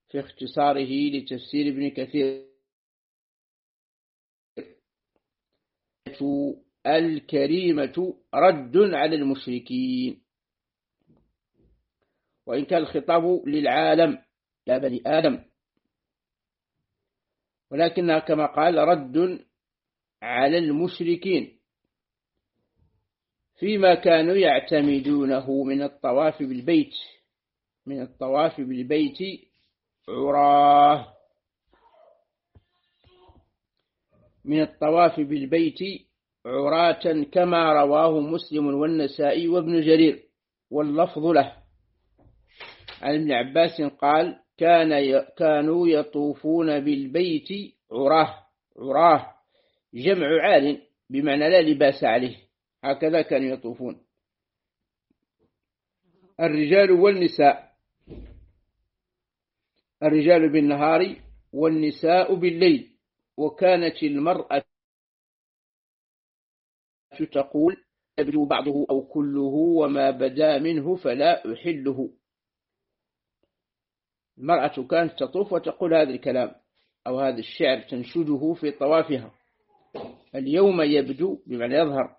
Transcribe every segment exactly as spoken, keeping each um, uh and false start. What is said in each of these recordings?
في اختصاره لتفسير ابن كثير: الكريمة رد على المشركين. وإن كان الخطاب للعالم يا بني آدم، ولكنها كما قال رد على المشركين فيما كانوا يعتمدونه من الطواف بالبيت من الطواف بالبيت عراه من الطواف بالبيت عراة كما رواه مسلم والنسائي وابن جرير، واللفظ له. عن ابن عباس قال: كان كانوا يطوفون بالبيت عراه عراه جمع عال بمعنى لا لباس عليه، هكذا كانوا يطوفون الرجال والنساء، الرجال بالنهار والنساء بالليل. وكانت المرأة تقول: يبدو بعضه أو كله وما بدا منه فلا أحله. المرأة كانت تطوف وتقول هذا الكلام أو هذا الشعر تنشده في طوافها: اليوم يبدو بمعنى يظهر،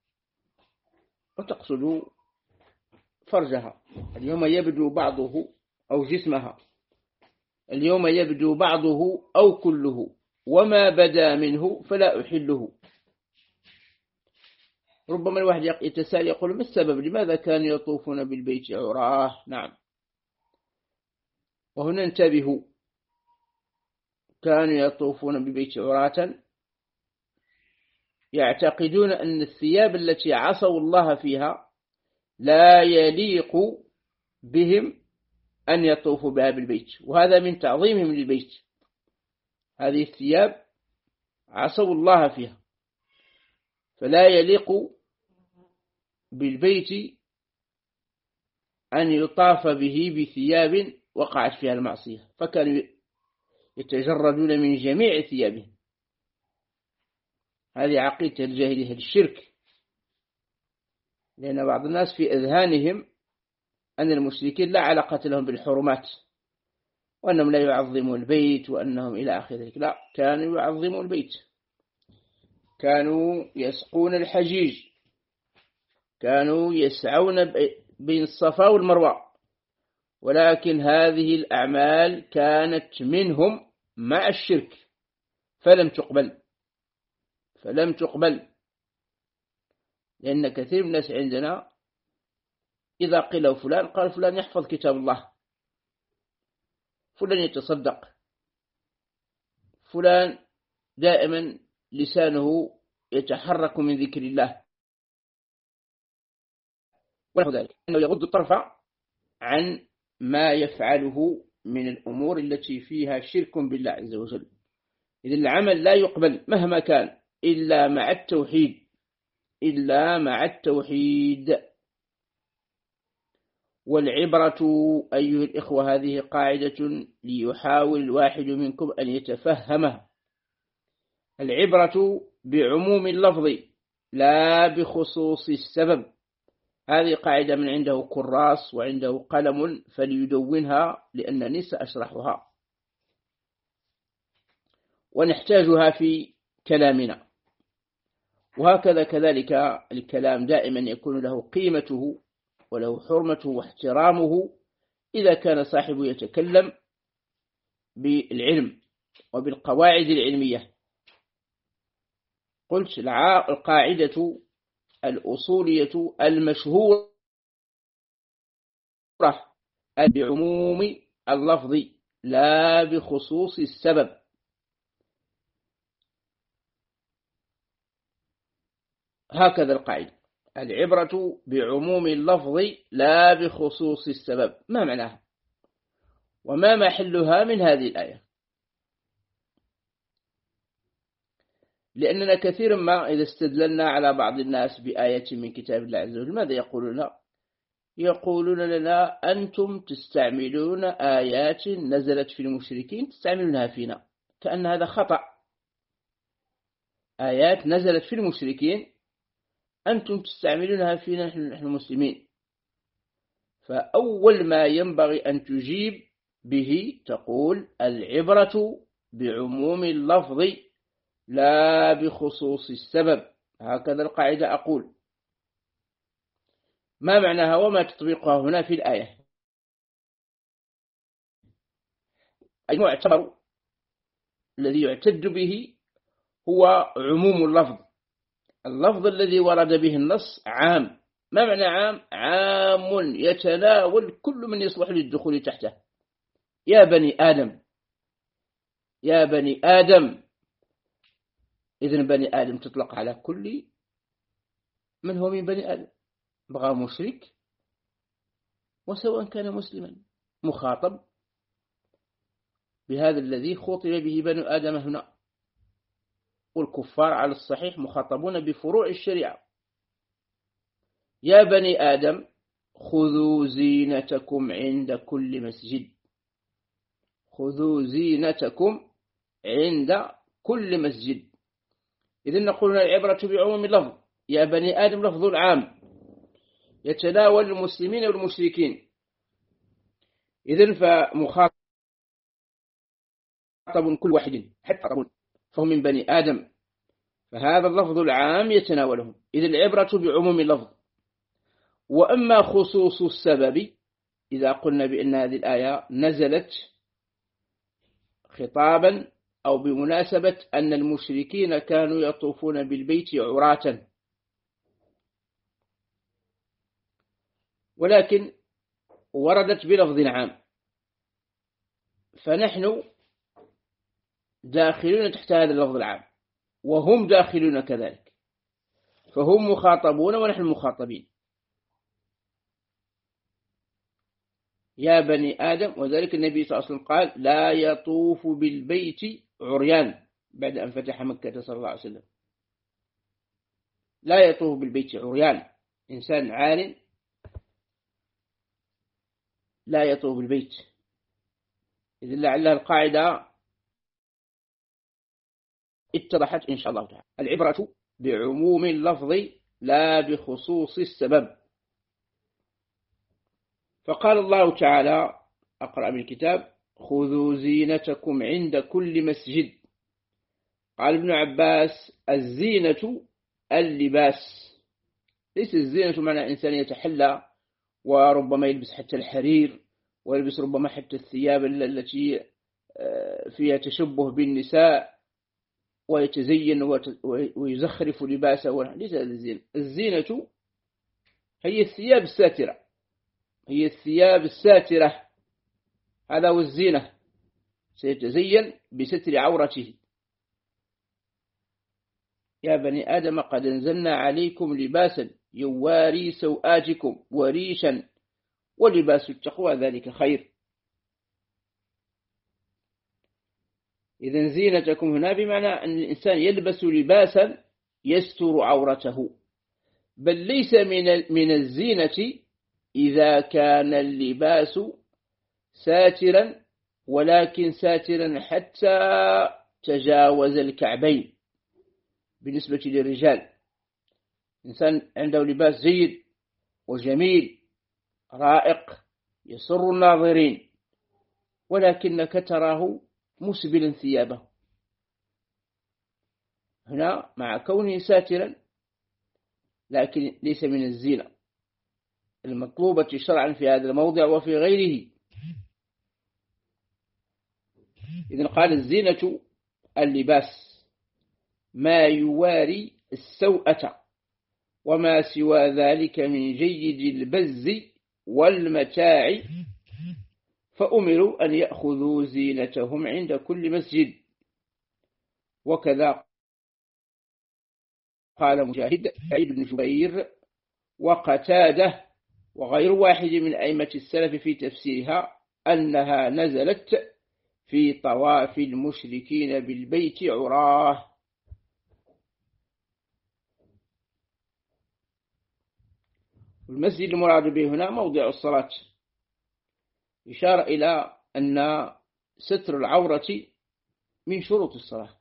وتقصد فرجها. اليوم يبدو بعضه أو جسمها، اليوم يبدو بعضه أو كله وما بدا منه فلا أحله. ربما الواحد يتساءل يقول: ما السبب؟ لماذا كانوا يطوفون بالبيت عراه؟ نعم، وهنا انتبهوا، كانوا يطوفون بالبيت عراة يعتقدون أن الثياب التي عصوا الله فيها لا يليق بهم أن يطوفوا بها بالبيت، وهذا من تعظيمهم للبيت. هذه الثياب عصوا الله فيها، فلا يليق بالبيت أن يطاف به بثياب وقعت فيها المعصية، فكانوا يتجردون من جميع ثيابهم. هذه عقيدة الجاهلية الشرك، لأن بعض الناس في أذهانهم أن المشركين لا علاقة لهم بالحرمات، وأنهم لا يعظمون البيت وأنهم إلى آخر ذلك. لا، كانوا يعظمون البيت، كانوا يسقون الحجيج، كانوا يسعون بين الصفا والمروة، ولكن هذه الأعمال كانت منهم مع الشرك فلم تقبل فلم تقبل لأن كثير من الناس عندنا إذا قيل فلان قال: فلان يحفظ كتاب الله، فلان يتصدق، فلان دائما لسانه يتحرك من ذكر الله، ونحو ذلك، أنه يغض الطرف عن ما يفعله من الأمور التي فيها شرك بالله عز وجل. إذن العمل لا يقبل مهما كان إلا مع التوحيد إلا مع التوحيد. والعبرة أيها الإخوة هذه قاعدة ليحاول الواحد منكم أن يتفهمها. العبرة بعموم اللفظ لا بخصوص السبب. هذه قاعدة من عنده كراس وعنده قلم فليدونها، لأنني سأشرحها ونحتاجها في كلامنا. وهكذا كذلك الكلام دائما يكون له قيمته وله حرمته واحترامه إذا كان صاحبه يتكلم بالعلم وبالقواعد العلمية. قلت: القاعدة الأصولية المشهورة بعموم اللفظ لا بخصوص السبب. هكذا القاعدة: العبرة بعموم اللفظ لا بخصوص السبب. ما معناها؟ وما محلها من هذه الآية؟ لأننا كثيرا ما إذا استدللنا على بعض الناس بآية من كتاب الله عز وجل ماذا يقولون؟ يقولون لنا: أنتم تستعملون آيات نزلت في المشركين تستعملونها فينا، كأن هذا خطأ. آيات نزلت في المشركين أنتم تستعملونها فينا نحن المسلمين. فأول ما ينبغي أن تجيب به تقول العبرة بعموم اللفظ لا بخصوص السبب. هكذا القاعدة أقول. ما معناها وما تطبيقها هنا في الآية؟ المعتبر الذي يعتد به هو عموم اللفظ. اللفظ الذي ورد به النص عام. ما معنى عام؟ عام يتناول كل من يصلح للدخول تحته. يا بني آدم، يا بني آدم. إذن بني آدم تطلق على كل من هو من بني آدم، بغى مشرك وسواء كان مسلما، مخاطب بهذا الذي خاطب به بني آدم هنا. والكفار على الصحيح مخاطبون بفروع الشريعة. يا بني آدم خذوا زينتكم عند كل مسجد. خذوا زينتكم عند كل مسجد. إذن نقول العبرة بعموم اللفظ. يا بني آدم لفظ عام يتناول المسلمين والمشركين. إذن فمخاطب كل واحد حتى فهم من بني آدم، فهذا اللفظ العام يتناولهم. إذن العبرة بعموم اللفظ. وأما خصوص السبب، إذا قلنا بأن هذه الآية نزلت خطابا أو بمناسبة أن المشركين كانوا يطوفون بالبيت عراة، ولكن وردت بلفظ عام، فنحن داخلون تحت هذا اللفظ العام وهم داخلون كذلك، فهم مخاطبون ونحن مخاطبين. يا بني آدم. وذلك النبي صلى الله عليه وسلم قال لا يطوف بالبيت عريان بعد أن فتح مكة صلى الله عليه وسلم. لا يطوف بالبيت عريان، إنسان عار لا يطوف بالبيت. إذن لعلها القاعدة اتضحت إن شاء الله تعالى. العبرة بعموم اللفظ لا بخصوص السبب. فقال الله تعالى أقرأ من الكتاب خذوا زينتكم عند كل مسجد. قال ابن عباس الزينة اللباس، ليس الزينة معنى إنسان يتحلى وربما يلبس حتى الحرير ويلبس ربما حتى الثياب التي فيها تشبه بالنساء ويتزين ويزخرف لباسه. ليس هذا الزينة. الزينة هي الثياب الساترة، هي الثياب الساترة. هذا هو الزينة، سيتزين بستر عورته. يا بني آدم قد انزلنا عليكم لباسا يواري سوآتكم وريشا ولباس التقوى ذلك خير. إذن زينتكم هنا بمعنى أن الإنسان يلبس لباسا يستر عورته، بل ليس من من الزينة إذا كان اللباس ساترا، ولكن ساترا حتى تجاوز الكعبين. بالنسبة للرجال إنسان عنده لباس جيد وجميل رائق يسر الناظرين، ولكنك تراه مسبلا ثيابه. هنا مع كونه ساترا لكن ليس من الزينة المطلوبة شرعا في هذا الموضع وفي غيره. إذن قال الزينة اللباس ما يواري السوءة وما سوى ذلك من جيد البز والمتاع، فأمروا أن يأخذوا زينتهم عند كل مسجد. وكذا قال مجاهد سعيد بن جبير وقتاده وغير واحد من أئمة السلف في تفسيرها أنها نزلت في طواف المشركين بالبيت عراه. المسجد المراد به هنا موضع الصلاة، إشارة إلى أن ستر العورة من شروط الصلاة.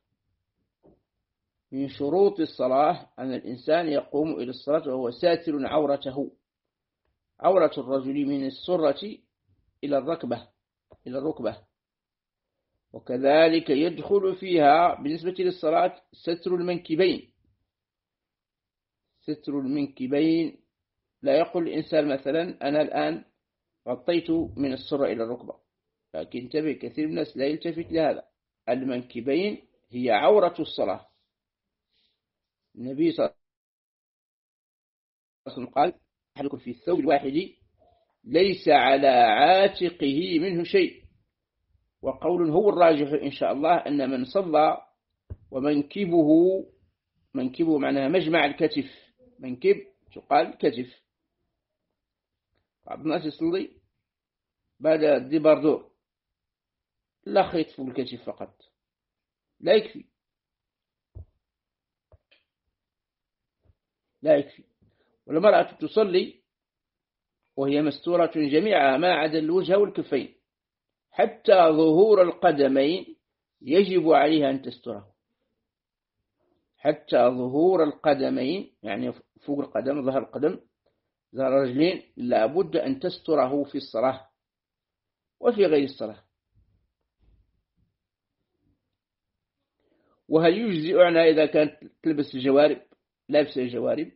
من شروط الصلاة أن الإنسان يقوم إلى الصلاة وهو ساتر عورته. عورة الرجل من السرة إلى الركبة، إلى الركبة. وكذلك يدخل فيها بالنسبة للصلاة ستر المنكبين. ستر المنكبين، لا يقول الإنسان مثلا أنا الآن غطيت من السرة إلى الركبة، لكن انتبه كثير من الناس لا يلتفت لهذا. المنكبين هي عورة الصلاة. النبي صلى الله عليه وسلم قال أحدكم في الثوب الواحد ليس على عاتقه منه شيء. وقول هو الراجح إن شاء الله أن من صلى ومنكبه، منكبه معناها مجمع الكتف، منكب تقال كتف. بعض الناس يصلي بعد الدبردور لا خيط فوق الكتف فقط، لا يكفي، لا يكفي. والمرأة تصلي وهي مستورة جميعها ما عدا الوجه والكفين، حتى ظهور القدمين يجب عليها أن تستره، حتى ظهور القدمين يعني فوق القدم، ظهر القدم، ظهر الرجلين، لابد أن تستره في الصلاة وفي غير الصلاة. وهل يجزئ عنها إذا كانت تلبس الجوارب، لابسة الجوارب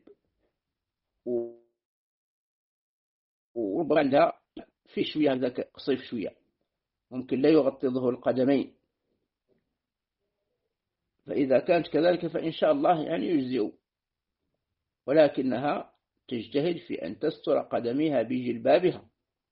وربما عندها في شوية هذا قصيف شوية، ممكن لا يغطي ظهور القدمين، فإذا كانت كذلك فإن شاء الله يعني يجزئ، ولكنها تجتهد في أن تستر قدميها بجلبابها.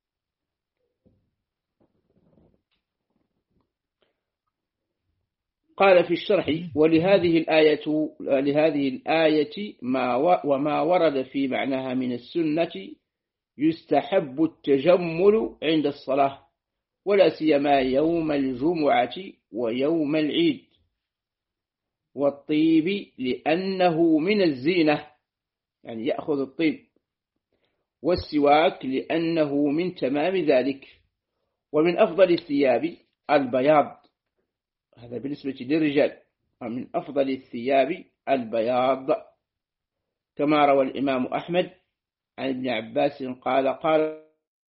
قال في الشرح: ولهذه الآية لهذه الآية ما وما ورد في معناها من السنة يستحب التجمل عند الصلاة، ولا سيما يوم الجمعة ويوم العيد، والطيب لأنه من الزينة يعني يأخذ الطيب، والسواك لأنه من تمام ذلك، ومن أفضل الثياب البياض، هذا بالنسبة للرجال، ومن أفضل الثياب البياض، كما روى الإمام أحمد عن ابن عباس قال قال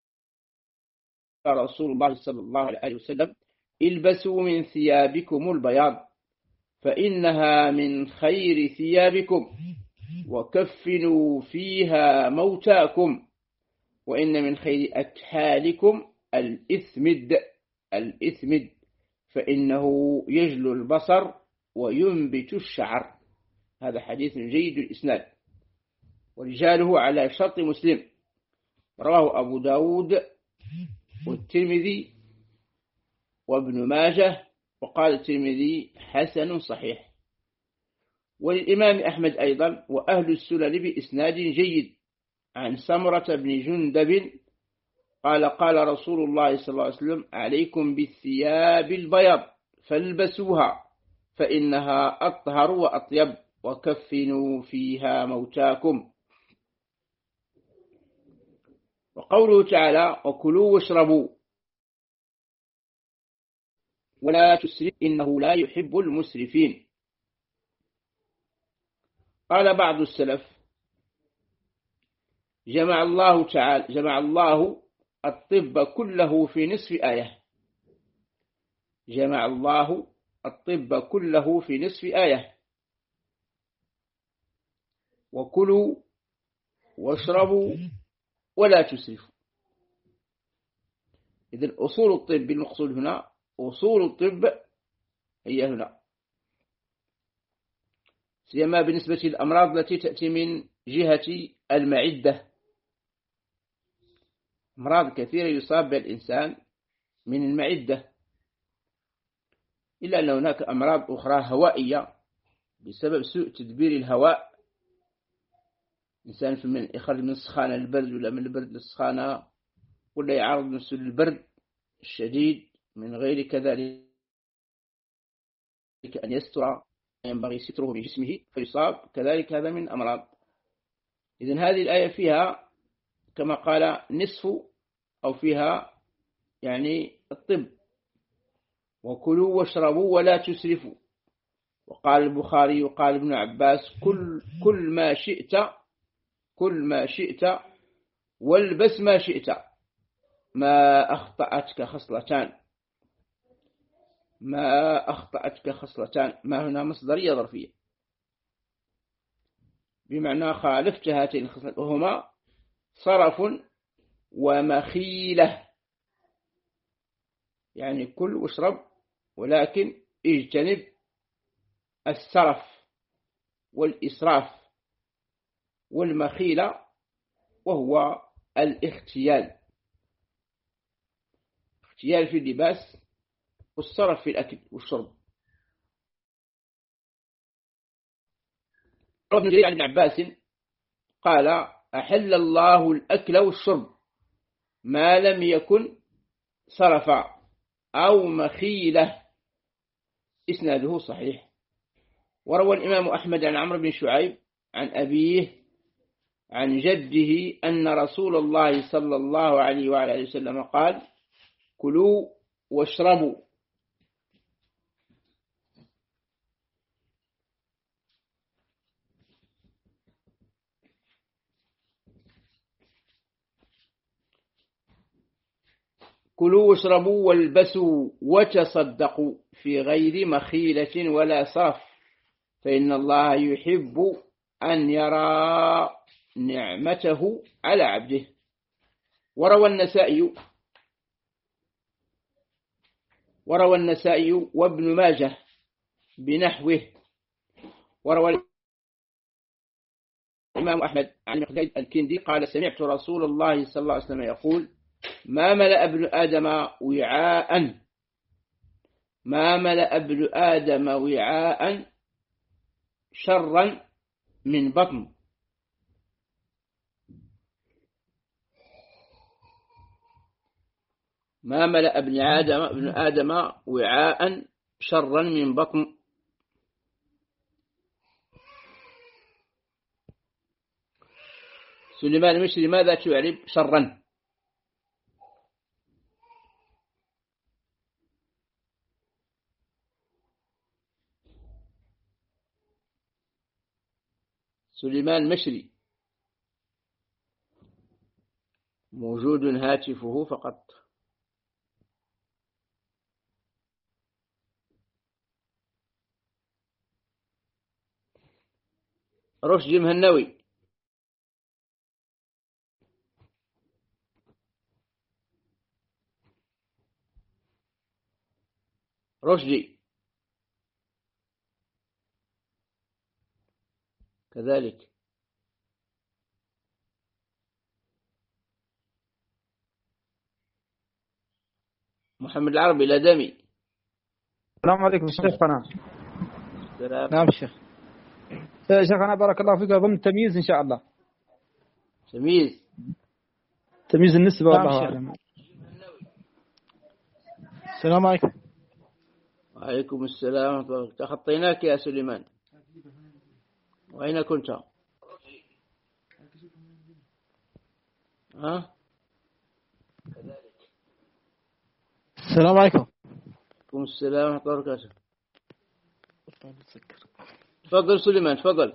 رسول الله صلى الله عليه وسلم: البسوا من ثيابكم البياض فإنها من خير ثيابكم، وكفنوا فيها موتاكم، وإن من خير أكحالكم الإثمد الإثمد فإنه يجلو البصر وينبت الشعر. هذا حديث جيد الإسناد، ورجاله على شرط مسلم، رواه أبو داود والترمذي وابن ماجه، وقال الترمذي حسن صحيح. وللإمام أحمد أيضا وأهل السنن بإسناد جيد عن سمرة بن جندب قال قال رسول الله صلى الله عليه وسلم: عليكم بالثياب البيض فالبسوها فإنها أطهر وأطيب، وكفنوا فيها موتاكم. وقوله تعالى: وكلوا واشربوا ولا تسرفوا إنه لا يحب المسرفين. قال بعض السلف: جمع الله تعالى جمع الله الطب كله في نصف آية جمع الله الطب كله في نصف آية وكلوا واشربوا ولا تسرفوا. إذن أصول الطب المقصود هنا، أصول الطب هي هنا، سيما بالنسبة للأمراض التي تأتي من جهة المعدة. أمراض كثيرة يصاب بها الإنسان من المعدة، إلا أن هناك أمراض أخرى هوائية بسبب سوء تدبير الهواء. الإنسان من يخرج من السخانة للبرد، ولا من البرد للسخانة، ولا يعرض نفسه للبرد الشديد من غير كذلك أن يستر ينبغي ستره بجسمه فيصاب كذلك، هذا من أمراض. إذن هذه الآية فيها كما قال نصف، أو فيها يعني الطب. وكلوا واشربوا ولا تسرفوا. وقال البخاري وقال ابن عباس: كل, كل ما شئت كل ما شئت والبس ما شئت. ما أخطأتك خصلتان. ما أخطأتك خصلتان، ما هنا مصدرية ظرفية بمعنى خالفت هاتين الخصلتين، وهما صرف ومخيلة، يعني كل واشرب ولكن اجتنب السرف والإسراف والمخيلة، وهو الاختيال، اختيال في اللباس والسرف في الأكل والشرب. ابن جرير عن ابن عباس قال أحل الله الأكل والشرب ما لم يكن سرفا أو مخيلة، إسناده صحيح. وروى الإمام أحمد عن عمرو بن شعيب عن أبيه عن جده أن رسول الله صلى الله عليه وعلى آله وسلم قال كلوا واشربوا كلوا واشربوا والبسوا وتصدقوا في غير مخيلة ولا صرف، فإن الله يحب أن يرى نعمته على عبده. وروى النسائي وروى النسائي وابن ماجه بنحوه. وروى الإمام أحمد عن مقداد الكندي قال سمعت رسول الله صلى الله عليه وسلم يقول ما ملأ ابن آدم وعاء ما ملأ ابن آدم وعاء شرا من بطن. ما ملأ ابن آدم ابن آدم وعاء شرا من بطن. سليمان المشري ماذا تعرب شرا؟ سليمان مشري موجود هاتفه فقط. رشدي مهنوي رشدي كذلك. محمد العربي الأدمي. السلام عليكم شيخنا. سلام. نعم شيخ. شيخنا بارك الله فيك، أظن تمييز إن شاء الله. تمييز تمييز النسبة نعم والله شيخ. أعلم. السلام عليكم. وعليكم السلام. تخطيناك يا سليمان، وأين كنت؟ ها؟ السلام عليكم. وعليكم السلام ورحمة الله وبركاته. تفضل سليمان تفضل.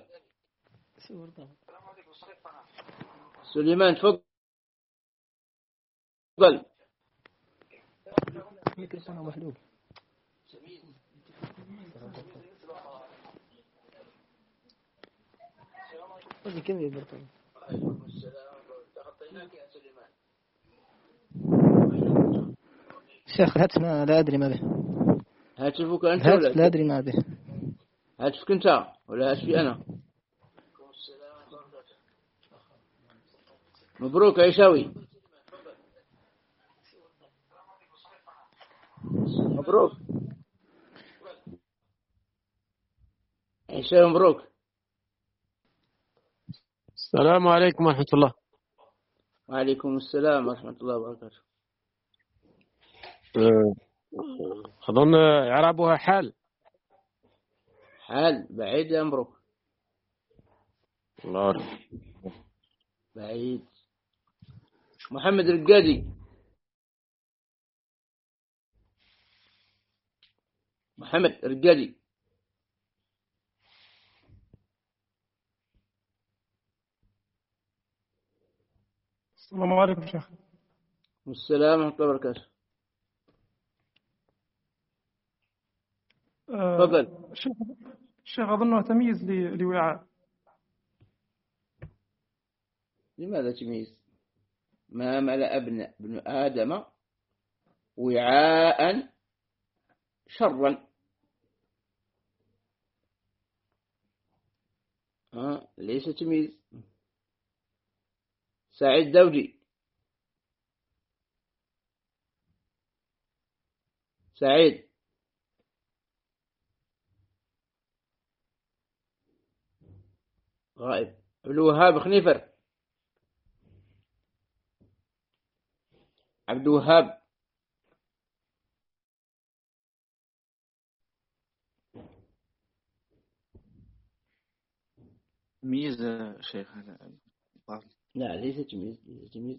سليمان تفضل. شيخ هاتفنا لا أدري ما به. هاتفك أنت هاتف ولا لا أدري ما به. هاتفك أنت ولا هاتفي أنا؟ مبروك عيشاوي. مبروك عيشاوي مبروك. السلام عليكم ورحمة الله. وعليكم السلام ورحمة الله وبركاته. أظن إعرابها حال. حال بعيد يا مبروك. الله بعيد. محمد الرقادي. محمد الرقادي. السلام عليكم شيخ. والسلام ورحمة الله وبركاته. تفضل. آه، شيخ شيخ أظنه تمييز ل- لوعاء. لماذا تمييز؟ ما ملأ ابن ابن آدم وعاء شرا. آه ليس تمييز. سعيد دودي. سعيد. غائب. عبد الوهاب خنيفر. عبد الوهاب. تمييز شيخ هذا لا ليس تمييز. ليس تمييز.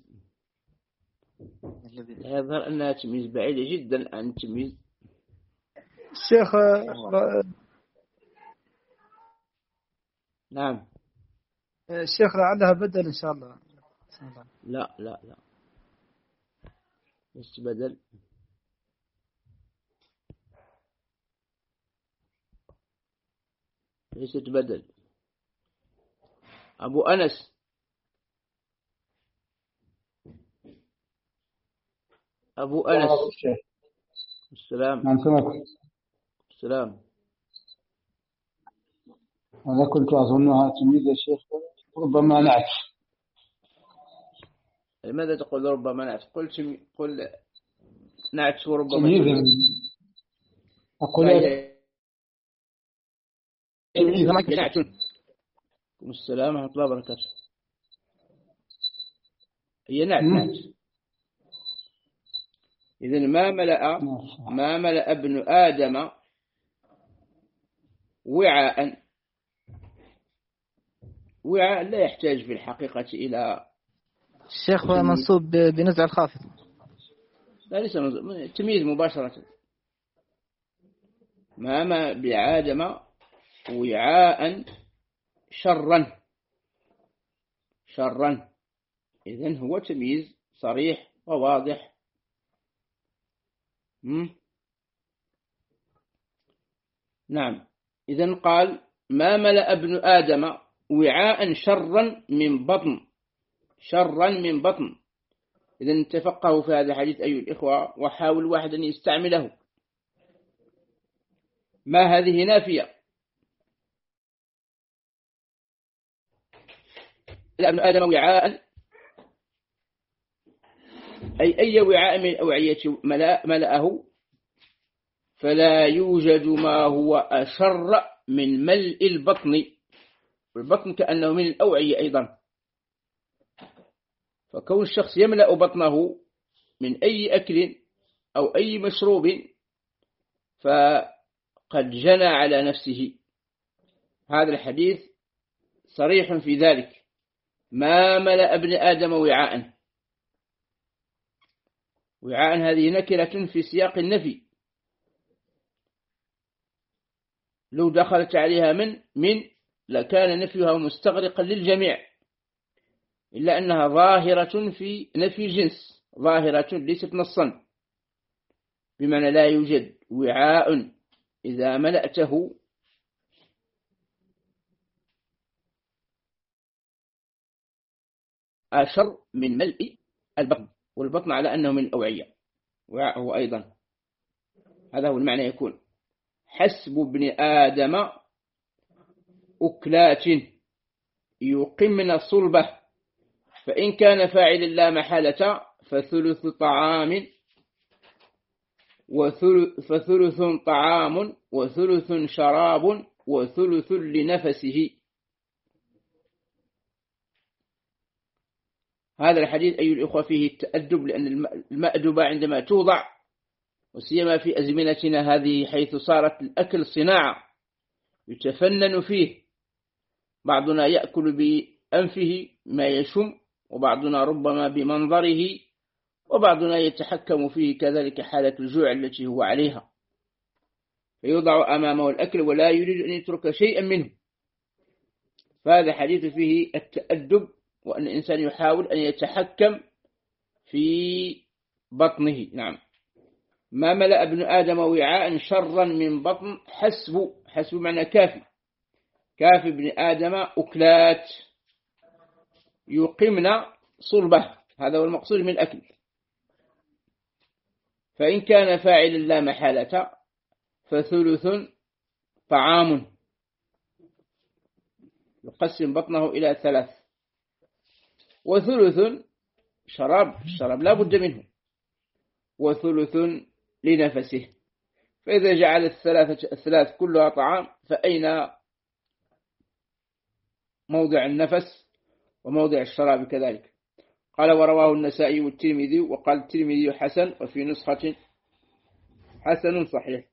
الذي لا يظهر أنها تمييز بعيدة جدا عن تمييز. الشيخ آه، نعم. الشيخ لعلها بدل إن شاء الله. لا لا لا ليس بدل. ليست بدل. أبو أنس. أبو أنس. السلام. نعم سمعت. السلام. أنا كنت أظنها تمييز الشيخ ربما نعت. لماذا تقول ربما نعت؟ قل تم... قل نعت وربما تمييز. أقول تمييز نعت. السلام ورحمة الله وبركاته. هي نعت نعت. إذن ما ملأ ما ملأ ابن آدم وعاء. وعاء لا يحتاج في الحقيقة إلى الشيخ هو منصوب ب- بنزع الخافض. لا ليس منصوب. تمييز مباشرة. ما ما بعادم وعاء شرا. شرا. إذن هو تمييز صريح وواضح. م? نعم. إذن قال ما ملأ ابن آدم وعاء شرا من بطن. شرا من بطن. إذن تفقهوا في هذا الحديث أيها الإخوة وحاول واحد أن يستعمله. ما هذه نافية. ابن آدم وعاء أي أي وعاء من أوعية ملأ ملأه فلا يوجد ما هو أشر من ملء البطن. والبطن كأنه من الأوعية أيضا. فكون الشخص يملأ بطنه من أي أكل أو أي مشروب فقد جنى على نفسه. هذا الحديث صريح في ذلك. ما ملأ ابن آدم وعاء. وعاء هذه نكرة في سياق النفي. لو دخلت عليها من من لكان نفيها مستغرقا للجميع، إلا أنها ظاهرة في نفي الجنس، ظاهرة ليست نصا، بمعنى لا يوجد وعاء إذا ملأته أشر من ملء البطن. والبطن على أنه من الأوعية وعاءه أيضا. هذا هو المعنى. يكون حسب ابن آدم أكلات يقمن صلبه، فإن كان فاعل لا محالة فثلث طعام فثلث طعام وثلث شراب وثلث لنفسه. هذا الحديث أيها الأخوة فيه التأدب، لأن المأدبة عندما توضع وسيما في أزمنتنا هذه حيث صارت الأكل صناعة يتفنن فيه، بعضنا يأكل بأنفه ما يشم، وبعضنا ربما بمنظره، وبعضنا يتحكم فيه كذلك حالة الجوع التي هو عليها، فيوضع أمامه الأكل ولا يريد أن يترك شيئا منه. فهذا حديث فيه التأدب، وأن الإنسان يحاول أن يتحكم في بطنه. نعم. ما ملأ ابن آدم وعاء شرا من بطن حسب، حسب معنى كافي، كافي ابن آدم أكلات يقمن صلبه، هذا هو المقصود من الأكل. فإن كان فاعلا لا محالة فثلث طعام، يقسم بطنه إلى ثلاث، وثلث شراب، الشراب لا بد منه، وثلث لنفسه. فإذا جعل الثلاثة الثلاث كلها طعام فأين موضع النفس وموضع الشراب كذلك؟ قال ورواه النسائي والترمذي، وقال الترمذي حسن، وفي نسخة حسن صحيح.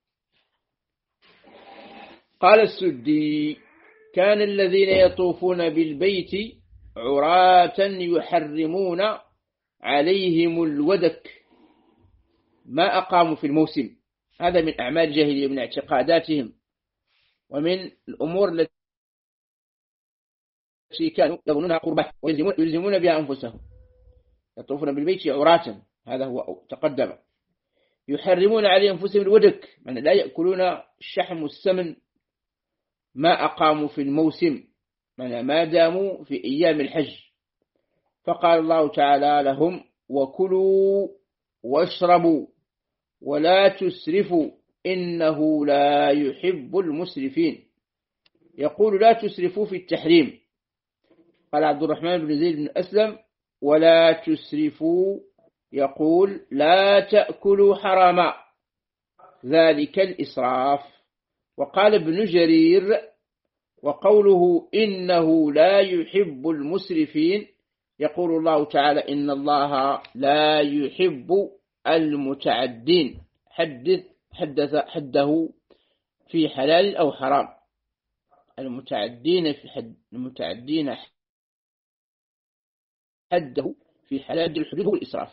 قال السدي كان الذين يطوفون بالبيت عراة يحرمون عليهم الودك ما أقاموا في الموسم. هذا من أعمال الجاهلية، من اعتقاداتهم ومن الأمور التي كانوا يظنونها قربة ويلزمون بها أنفسهم. يطوفون بالبيت عراة، هذا هو تقدم. يحرمون على أنفسهم الودك، يعني لا يأكلون الشحم والسمن ما أقاموا في الموسم، يعني ما داموا في أيام الحج. فقال الله تعالى لهم وكلوا واشربوا ولا تسرفوا إنه لا يحب المسرفين. يقول لا تسرفوا في التحريم. قال عبد الرحمن بن زيد بن أسلم ولا تسرفوا، يقول لا تأكلوا حراما، ذلك الإسراف. وقال ابن جرير وقوله إنه لا يحب المسرفين، يقول الله تعالى إن الله لا يحب المتعدين، حدث حدث حده في حلال أو حرام، المتعدين في حد المتعدين حده في حلال الحدود هو الإسراف.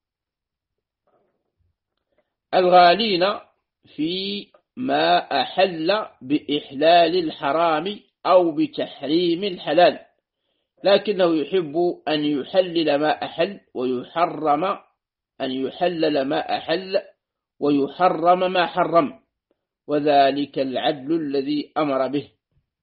الغالين في ما أحل بإحلال الحرام أو بتحريم الحلال، لكنه يحب أن يحلل ما أحل ويحرم أن يحلل ما أحل ويحرم ما حرم، وذلك العدل الذي أمر به.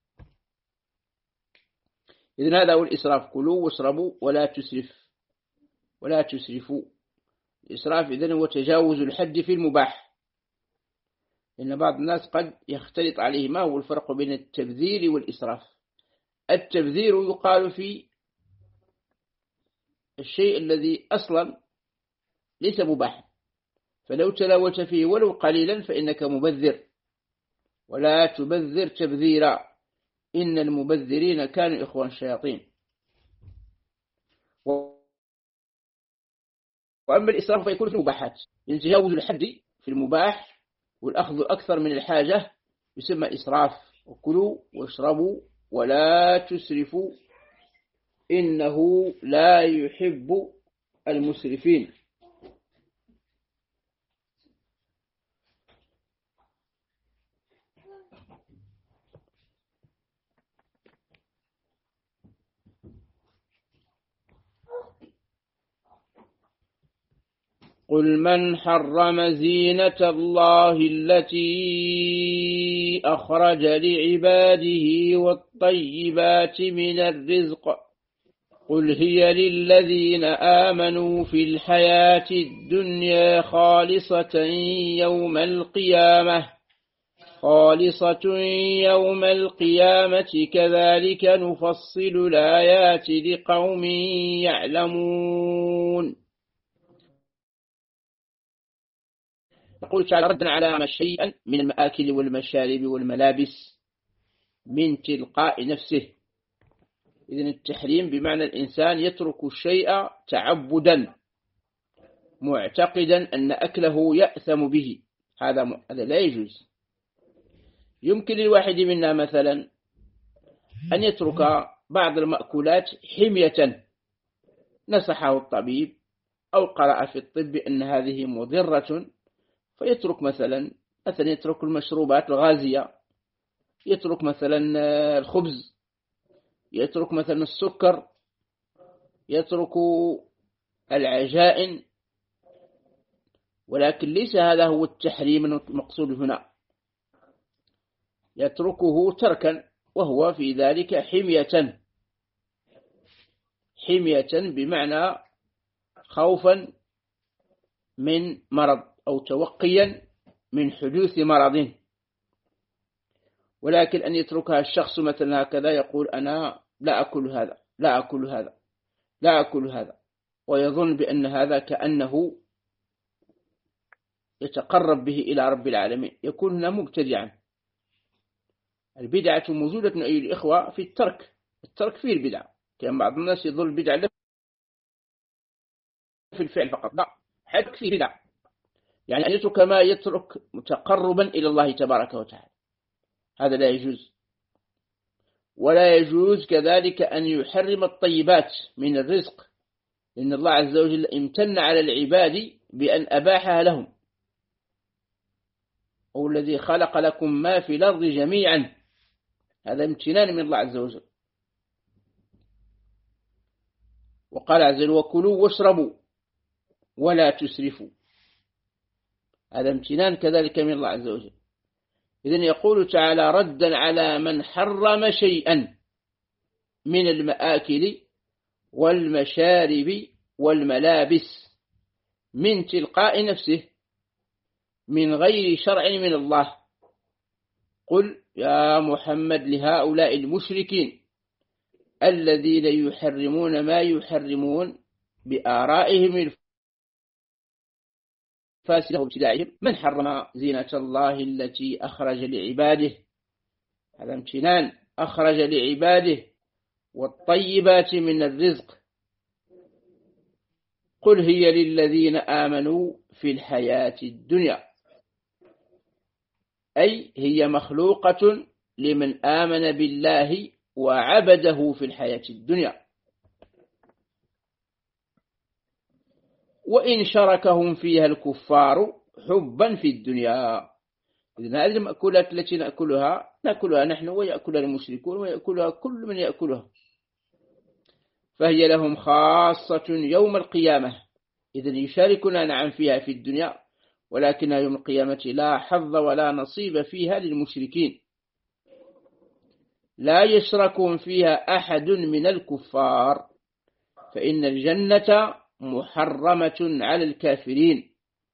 إذن هذا هو الإسراف، كلوا واشربوا ولا تسرف ولا تسرفوا. الإسراف إذن هو تجاوز الحد في المباح، لأن بعض الناس قد يختلط عليه ما هو الفرق بين التبذير والإسراف. التبذير يقال في الشيء الذي أصلا ليس مباحا، فلو تلاوت فيه ولو قليلا فإنك مبذر، ولا تبذر تبذيرا إن المبذرين كانوا إخوان الشياطين. وأما الإسراف فيكون في المباحات، يعني تجاوز الحد في المباح والأخذ أكثر من الحاجة يسمى إسراف. وكلوا واشربوا ولا تسرفوا إنه لا يحب المسرفين. قل من حرم زينة الله التي أخرج لعباده والطيبات من الرزق قل هي للذين آمنوا في الحياة الدنيا خالصة يوم القيامة خالصة يوم القيامة كذلك نفصل الآيات لقوم يعلمون. يقول تعالى ردا على ما شيئا من المآكل والمشارب والملابس من تلقاء نفسه. إذن التحريم بمعنى الإنسان يترك الشيء تعبدا معتقدا أن أكله يأثم به، هذا هذا لا يجوز. يمكن للواحد منا مثلا أن يترك بعض المأكولات حمية نصحه الطبيب أو قرأ في الطب أن هذه مضرة، فيترك مثلا مثلا يترك المشروبات الغازية، يترك مثلا الخبز، يترك مثلا السكر، يترك العجائن، ولكن ليس هذا هو التحريم المقصود هنا، يتركه تركا، وهو في ذلك حمية، حمية بمعنى خوفا من مرض أو توقيا من حدوث مرض. ولكن أن يتركها الشخص مثلا هكذا يقول أنا لا أكل هذا لا أكل هذا لا أكل هذا، ويظن بأن هذا كأنه يتقرب به إلى رب العالمين، يكون هنا مبتدعا. البدعة موجودة أيها الإخوة في الترك، الترك فيه البدعة، كان بعض الناس يظن البدعة لا في الفعل فقط، لا، حتى فيه بدعة، يعني أن يترك ما يترك متقربا إلى الله تبارك وتعالى، هذا لا يجوز. ولا يجوز كذلك أن يحرم الطيبات من الرزق، لأن الله عز وجل امتن على العباد بأن أباحها لهم، هو الذي خلق لكم ما في الأرض جميعا، هذا امتنان من الله عز وجل. وقال عز وجل وكلوا واشربوا ولا تسرفوا، هذا امتنان كذلك من الله عز وجل. إذن يقول تعالى ردا على من حرم شيئا من المآكل والمشارب والملابس من تلقاء نفسه من غير شرع من الله، قل يا محمد لهؤلاء المشركين الذين يحرمون ما يحرمون بآرائهم الفاسدة وابتداعهم، من حرم زينة الله التي أخرج لعباده، هذا امتنان، أخرج لعباده والطيبات من الرزق، قل هي للذين آمنوا في الحياة الدنيا، أي هي مخلوقة لمن آمن بالله وعبده في الحياة الدنيا، وإن شركهم فيها الكفار حبا في الدنيا. إذن هذه المأكولات التي نأكلها نأكلها نحن ويأكلها المشركون ويأكلها كل من يأكلها، فهي لهم خاصة يوم القيامة. إذن يشاركنا نعم فيها في الدنيا، ولكن يوم القيامة لا حظ ولا نصيب فيها للمشركين، لا يشركهم فيها أحد من الكفار، فإن الجنة محرمة على الكافرين.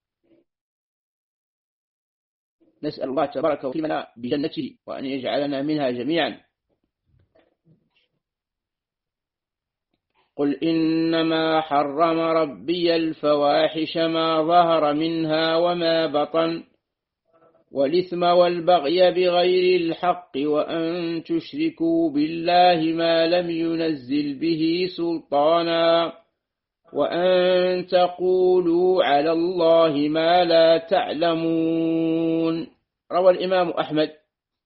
نسأل الله تبارك وتعالى بجنته وأن يجعلنا منها جميعا. قل إنما حرم ربي الفواحش ما ظهر منها وما بطن والإثم والبغي بغير الحق وأن تشركوا بالله ما لم ينزل به سلطانا وأن تقولوا على الله ما لا تعلمون. روى الإمام أحمد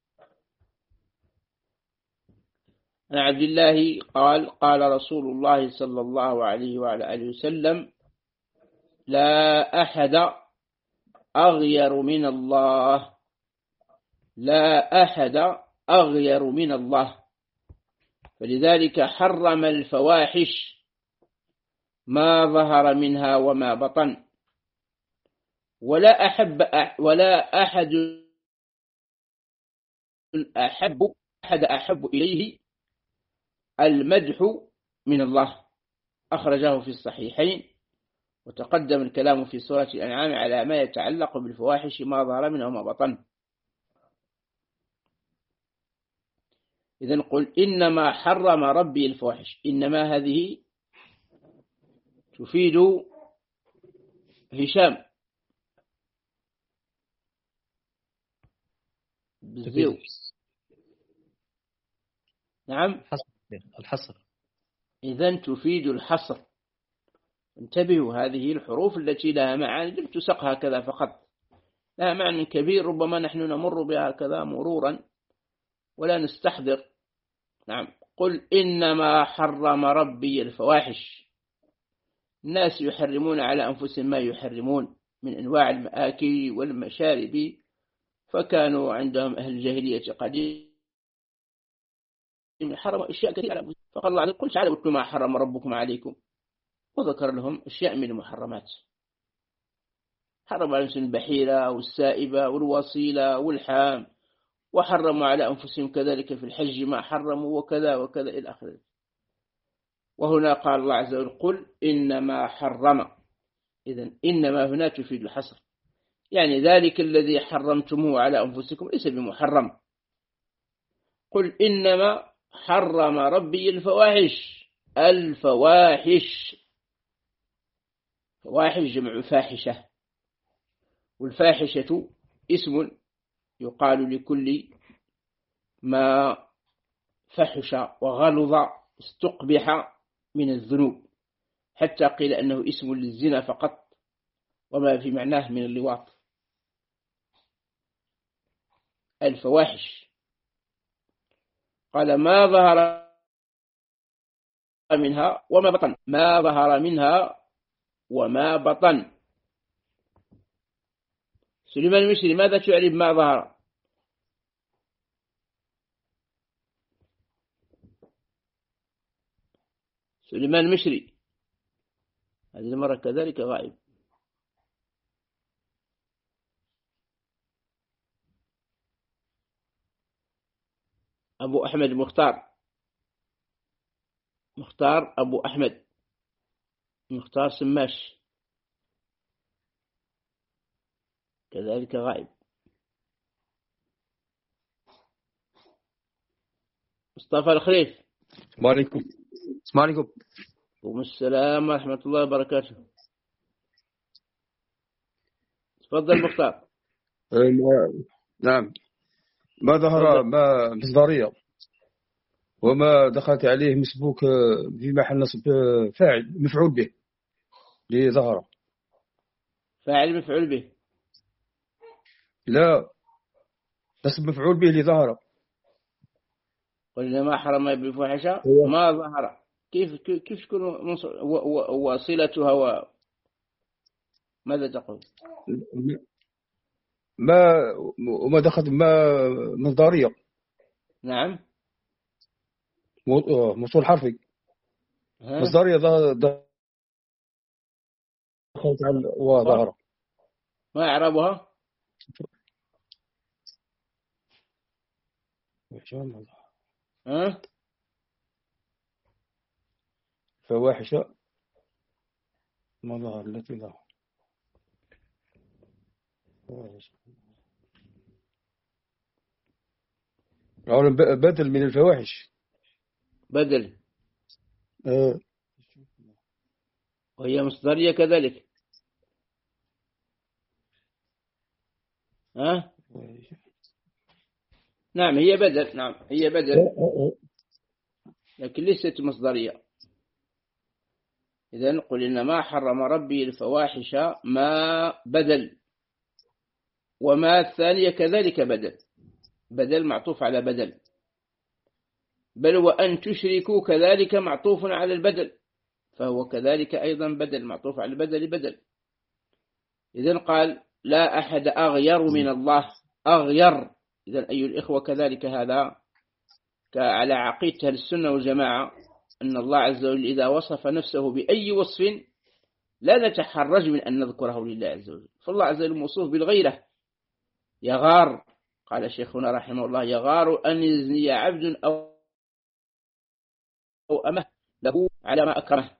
عن عبد الله قال قال رسول الله صلى الله عليه وعلى آله وسلم لا أحد أغير من الله لا أحد أغير من الله، فلذلك حرم الفواحش ما ظهر منها وما بطن، ولا أحب ولا أحد أحب أحد أحب إليه المدح من الله، أخرجه في الصحيحين، وتقدم الكلام في سورة الأنعام على ما يتعلق بالفواحش ما ظهر منها وما بطن. إذن قل إنما حرم ربي الفواحش، إنما هذه تفيد هشام بالزيو. نعم الحصر، إذن تفيد الحصر. انتبهوا، هذه الحروف التي لها معاني لم تسق هكذا فقط، لها معنى كبير، ربما نحن نمر بها هكذا مرورا ولا نستحضر. نعم قل إنما حرم ربي الفواحش، الناس يحرمون على أنفسهم ما يحرمون من أنواع المآكل والمشارب، فكانوا عندهم أهل الجاهلية قديم حرموا أشياء كثيرة على أنفسهم، فقال الله عز وجل قل تعالوا اتلوا ما حرم ربكم عليكم، وذكر لهم أشياء من المحرمات. حرم على أنفسهم البحيرة والسائبة والوصيلة والحام، وحرموا على أنفسهم كذلك في الحج ما حرموا وكذا وكذا إلى آخره. وهنا قال الله عز وجل قل إنما حرم. إذن إنما هنا تفيد الحصر، يعني ذلك الذي حرمتموه على أنفسكم ليس بمحرم. قل إنما حرم ربي الفواحش. الفواحش، فواحش جمع فاحشة، والفاحشة اسم يقال لكل ما فحش وغلظ استقبح من الذنوب، حتى قيل أنه اسم للزنا فقط وما في معناه من اللواط. الفواحش قال ما ظهر منها وما بطن، ما ظهر منها وما بطن. سليمان المشري ماذا تعرف ما ظهر؟ سليمان المشري هذه المرة كذلك غائب. أبو أحمد مختار، مختار أبو أحمد، مختار سماش كذلك غائب. مصطفى الخليف. السلام عليكم. السلام عليكم. وعليكم السلام ورحمة الله وبركاته. تفضل مختار. نعم. ما ظهر ما مصدرية وما دخلت عليه مسبوك في محل نصب فاعل مفعول به اللي ظهر. فاعل مفعول به؟ لا، نصب مفعول به اللي ظهر. قلنا ما حرم بالفاحشة ما ظهر، كيف كيف تكون وصلتها و ماذا تقول؟ ما وما دخلت ما مصدرية. نعم. موصول حرفي. مصدرية دخلت على وظهر. ما إعرابها؟ ها؟ فواحشة ما ظهر التي ظهر. بدل من الفواحش. بدل. أه. وهي مصدرية كذلك. ها؟ نعم هي بدل، نعم هي بدل لكن ليست مصدرية. إذن قل إنما حرم ربي الفواحش ما بدل، وما الثانية كذلك بدل، بدل معطوف على بدل، بل وأن تشركوا كذلك معطوف على البدل، فهو كذلك أيضا بدل معطوف على البدل بدل. إذن قال لا أحد أغير من الله، أغير. إذن أي الإخوة كذلك هذا على عقيدة السنة والجماعة أن الله عز وجل إذا وصف نفسه بأي وصف لا نتحرج من أن نذكره لله عز وجل، فالله عز وجل موصوف بالغيرة. يغار، قال شيخنا رحمه الله يغار أن يزني عبد أو أمه له على ما أكرمه.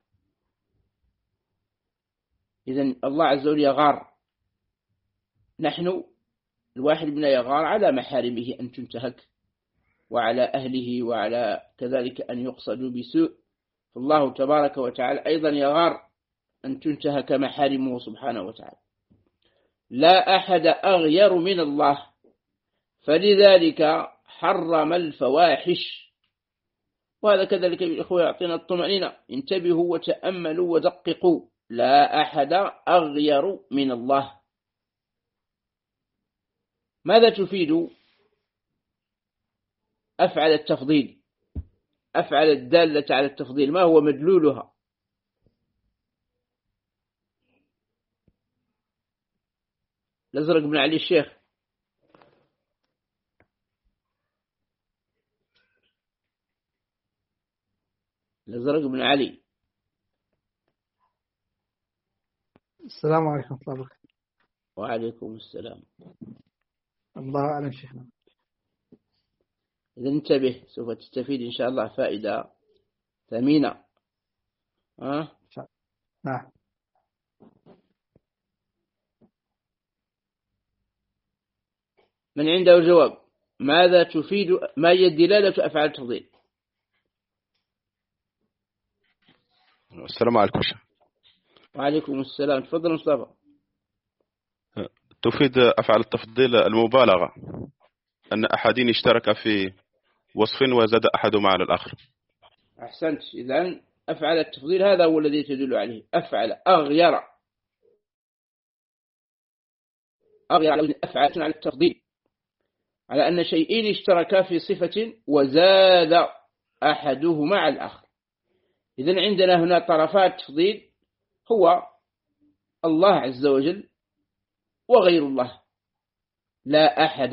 إذن الله عز وجل يغار، نحن الواحد منا يغار على محارمه أن تنتهك، وعلى أهله، وعلى كذلك أن يقصدوا بسوء. فالله تبارك وتعالى أيضا يغار أن تنتهك محارمه سبحانه وتعالى. لا أحد أغير من الله، فلذلك حرم الفواحش. وهذا كذلك الإخوة يعطينا الطمأنينة، انتبهوا وتأملوا ودققوا. لا أحد أغير من الله. ماذا تفيد أفعل التفضيل؟ أفعل الدالة على التفضيل ما هو مدلولها؟ الأزرق بن علي الشيخ. الأزرق بن علي. السلام عليكم ورحمة الله وبركاته. وعليكم السلام. الله أعلم شيخنا. إذا انتبه، سوف تستفيد إن شاء الله فائدة ثمينة. أه؟ نعم. من عنده جواب، ماذا تفيد، ما هي دلالة أفعال التفضيل؟ السلام عليكم شيخ. وعليكم السلام. تفضل مصطفى. تفيد أفعال التفضيل المبالغة، أن أحدين اشترك في وصف وزاد أحدهما على الآخر. أحسنت. إذن أفعل التفضيل هذا هو الذي تدل عليه. أفعل، أغير، أغير على أفعال على التفضيل، على أن شيئين اشتركا في صفة وزاد أحدهما على الآخر. إذن عندنا هنا طرفا التفضيل هو الله عز وجل وغير الله، لا أحد،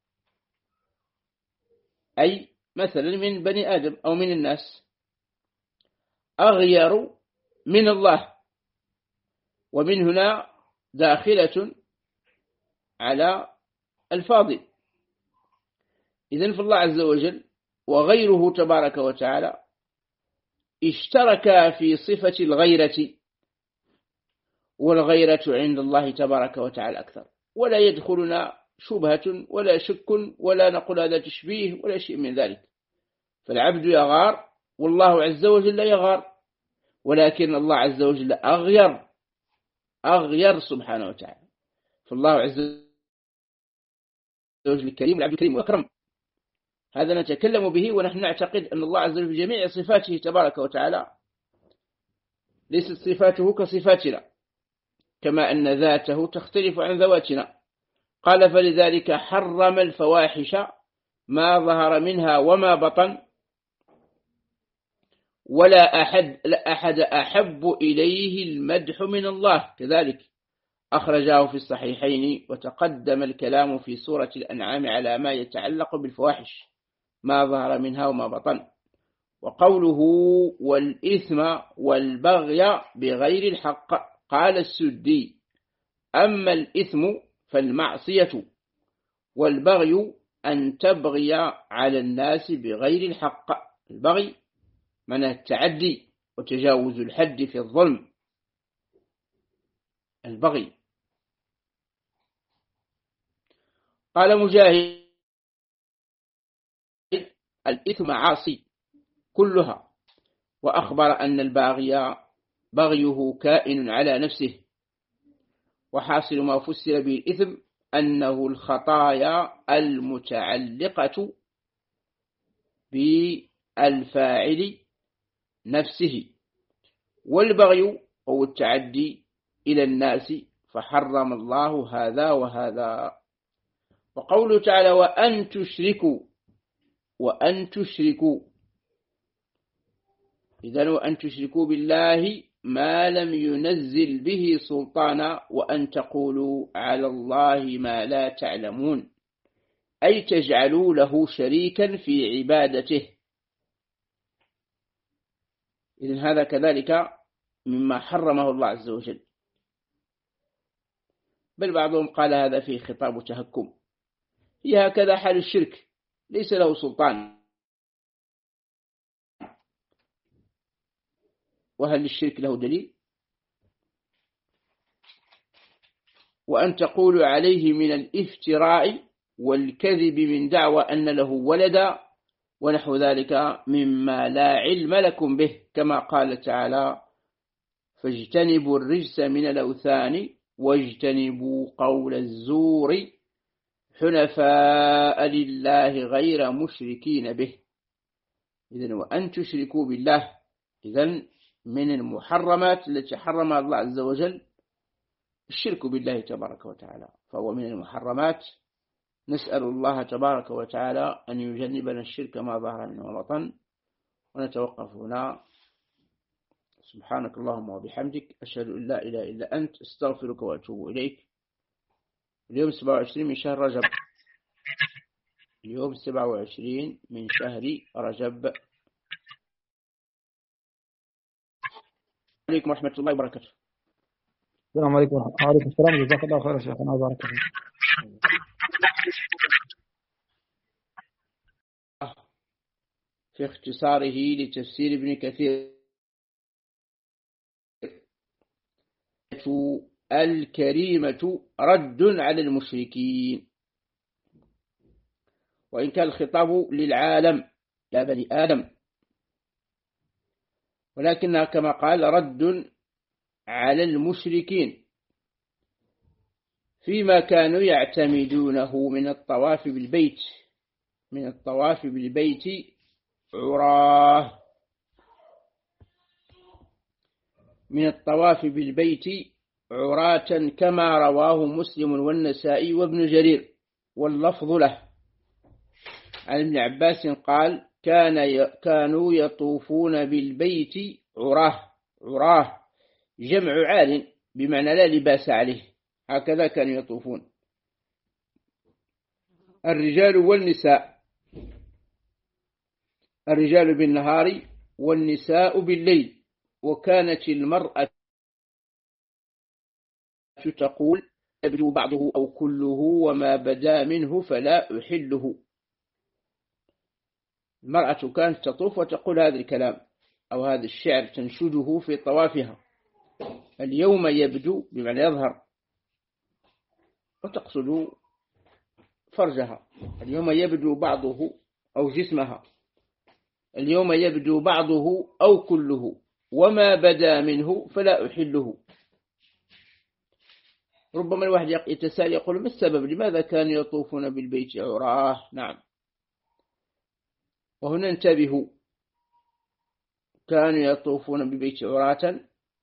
أي مثلا من بني آدم أو من الناس. أغير من الله، ومن هنا داخلة على الفاضل. إذن فالله عز وجل وغيره تبارك وتعالى اشترك في صفة الغيرة، والغيرة عند الله تبارك وتعالى أكثر، ولا يدخلنا شبهة ولا شك ولا نقول هذا تشبيه ولا شيء من ذلك. فالعبد يغار والله عز وجل لا يغار، ولكن الله عز وجل أغير، أغير سبحانه وتعالى. فالله عز وجل الكريم، العبد الكريم وأكرم، هذا نتكلم به ونحن نعتقد أن الله عز وجل في جميع صفاته تبارك وتعالى ليست صفاته كصفاتنا، كما أن ذاته تختلف عن ذواتنا. قال فلذلك حرم الفواحش ما ظهر منها وما بطن، ولا أحد, لا أحد أحب إليه المدح من الله، كذلك أخرجاه في الصحيحين. وتقدم الكلام في سورة الأنعام على ما يتعلق بالفواحش ما ظهر منها وما بطن. وقوله والإثم والبغي بغير الحق، قال السدي أما الإثم فالمعصية، والبغي أن تبغي على الناس بغير الحق. البغي من التعدي وتجاوز الحد في الظلم، البغي. قال مجاهد الإثم عاصي كلها، وأخبر أن الباغي بغيه كائن على نفسه. وحاصل ما فسر به الإثم أنه الخطايا المتعلقة بالفاعل نفسه، والبغي هو التعدي إلى الناس، فحرم الله هذا وهذا. وقوله تعالى وأن تشركوا، وأن تشركوا، إذن وأن تشركوا بالله ما لم ينزل به سلطانا، وأن تقولوا على الله ما لا تعلمون، أي تجعلوا له شريكا في عبادته. إذن هذا كذلك مما حرمه الله عز وجل، بل بعضهم قال هذا فيه خطاب تهكم. هي هكذا حال الشرك، ليس له سلطان. وهل الشرك له دليل؟ وأن تقولوا عليه من الافتراء والكذب من دعوى أن له ولدا ونحو ذلك مما لا علم لكم به، كما قال تعالى فاجتنبوا الرجس من الأوثان واجتنبوا قول الزور حنفاء لله غير مشركين به. إذن وأن تشركوا بالله، إذن من المحرمات التي حرمها الله عز وجل الشرك بالله تبارك وتعالى، فهو من المحرمات. نسأل الله تبارك وتعالى أن يجنبنا الشرك ما ظهر منه وبطن. ونتوقف هنا. سبحانك اللهم وبحمدك، أشهد أن لا إله إلا أنت، استغفرك وأتوب إليك. اليوم سبعة وعشرين من شهر رجب، اليوم سبعة وعشرين من شهر رجب. عليكم ورحمة الله وبركاته. السلام عليكم ورحمة الله. وعليكم السلام، جزاك الله خير يا شيخنا وبارك فيك. في اختصاره لتفسير ابن كثير الكريمة رد على المشركين، وإن كان الخطاب للعالم يا بني آدم، ولكنها كما قال رد على المشركين فيما كانوا يعتمدونه من الطواف بالبيت من الطواف بالبيت عراه من الطواف بالبيت عراة كما رواه مسلم والنسائي وابن جرير، واللفظ له. عن ابن عباس قال كان كانوا يطوفون بالبيت عراه عراه جمع عال بمعنى لا لباس عليه، هكذا كانوا يطوفون الرجال والنساء، الرجال بالنهار والنساء بالليل. وكانت المرأة تقول يبدو بعضه أو كله وما بدا منه فلا أحله. المرأة كانت تطوف وتقول هذا الكلام أو هذا الشعر تنشده في طوافها، اليوم يبدو بمعنى يظهر، وتقصد فرجها، اليوم يبدو بعضه أو جسمها، اليوم يبدو بعضه أو كله وما بدا منه فلا أحله. ربما الواحد يتساءل يقول ما السبب، لماذا كانوا يطوفون بالبيت عراه؟ نعم، وهنا انتبهوا، كانوا يطوفون بالبيت عراة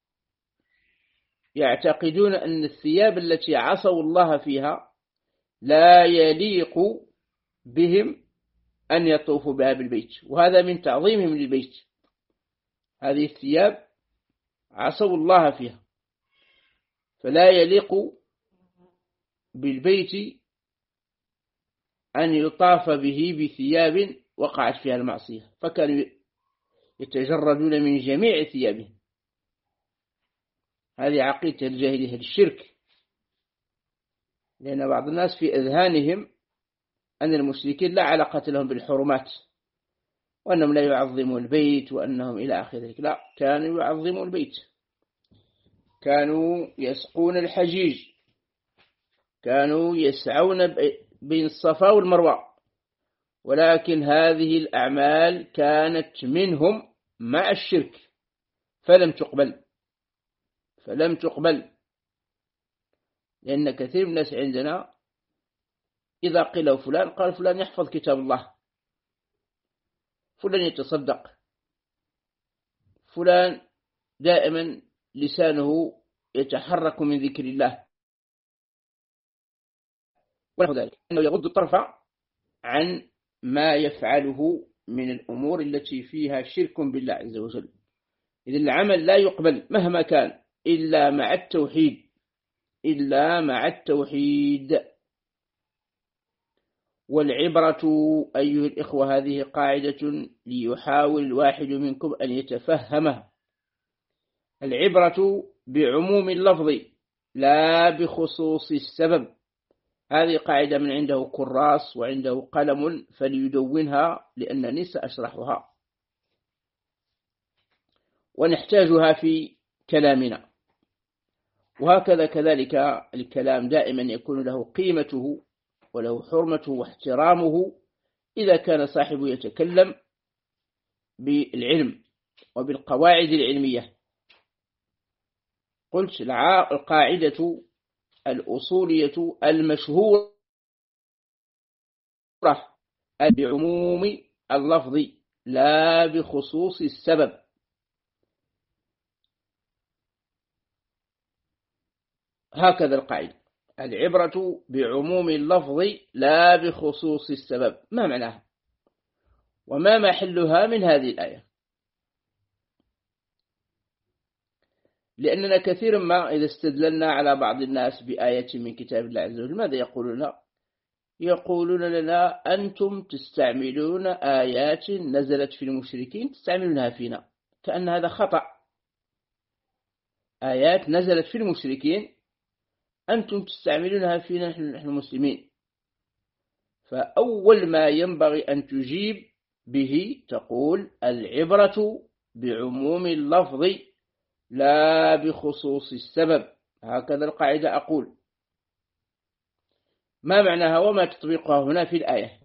يعتقدون أن الثياب التي عصوا الله فيها لا يليق بهم أن يطوفوا بها بالبيت، وهذا من تعظيمهم للبيت. هذه الثياب عصوا الله فيها، فلا يليق بالبيت أن يطاف به بثياب وقعت فيها المعصية، فكانوا يتجردون من جميع ثيابهم. هذه عقيدة الجاهلية الشرك، لأن بعض الناس في أذهانهم أن المشركين لا علاقة لهم بالحرمات، وأنهم لا يعظمون البيت وأنهم إلى آخر ذلك. لا، كانوا يعظمون البيت، كانوا يسقون الحجيج، كانوا يسعون بين الصفا والمروة، ولكن هذه الأعمال كانت منهم مع الشرك فلم تقبل فلم تقبل لأن كثير من الناس عندنا إذا قيل فلان قال فلان يحفظ كتاب الله، فلان يتصدق، فلان دائما لسانه يتحرك من ذكر الله، ونحو ذلك، أنه يغض الطرف عن ما يفعله من الأمور التي فيها شرك بالله عز وجل. إذن العمل لا يقبل مهما كان إلا مع التوحيد إلا مع التوحيد. والعبرة أيها الإخوة هذه قاعدة ليحاول الواحد منكم أن يتفهمها. العبرة بعموم اللفظ لا بخصوص السبب. هذه قاعدة من عنده كراس وعنده قلم فليدونها لأنني سأشرحها ونحتاجها في كلامنا. وهكذا كذلك الكلام دائما يكون له قيمته وله حرمته واحترامه إذا كان صاحبه يتكلم بالعلم وبالقواعد العلمية. قلت القاعدة الأصولية المشهورة بعموم اللفظ لا بخصوص السبب. هكذا القاعدة، العبرة بعموم اللفظ لا بخصوص السبب. ما معناها وما محلها من هذه الآية؟ لأننا كثيرا ما إذا استدللنا على بعض الناس بآية من كتاب الله عز وجل ماذا يقولون؟ يقولون لنا أنتم تستعملون آيات نزلت في المشركين تستعملونها فينا، كأن هذا خطأ. آيات نزلت في المشركين أنتم تستعملونها فينا نحن المسلمين. فأول ما ينبغي أن تجيب به تقول العبرة بعموم اللفظ لا بخصوص السبب. هكذا القاعدة أقول. ما معناها وما تطبيقها هنا في الآية؟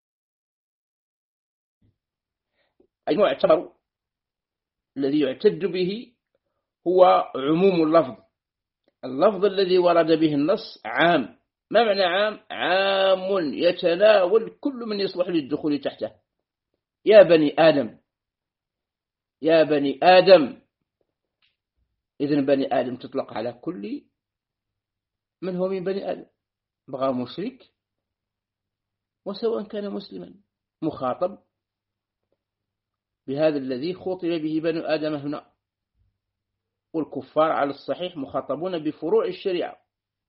المعتبر الذي يعتد به هو عموم اللفظ. اللفظ الذي ورد به النص عام. ما معنى عام؟ عام يتناول كل من يصلح للدخول تحته. يا بني آدم، يا بني آدم. إذن بني آدم تطلق على كل من هو من بني آدم، بغى مشرك وسواء كان مسلما، مخاطب بهذا الذي خاطب به بني آدم هنا. والكفار على الصحيح مخاطبون بفروع الشريعة.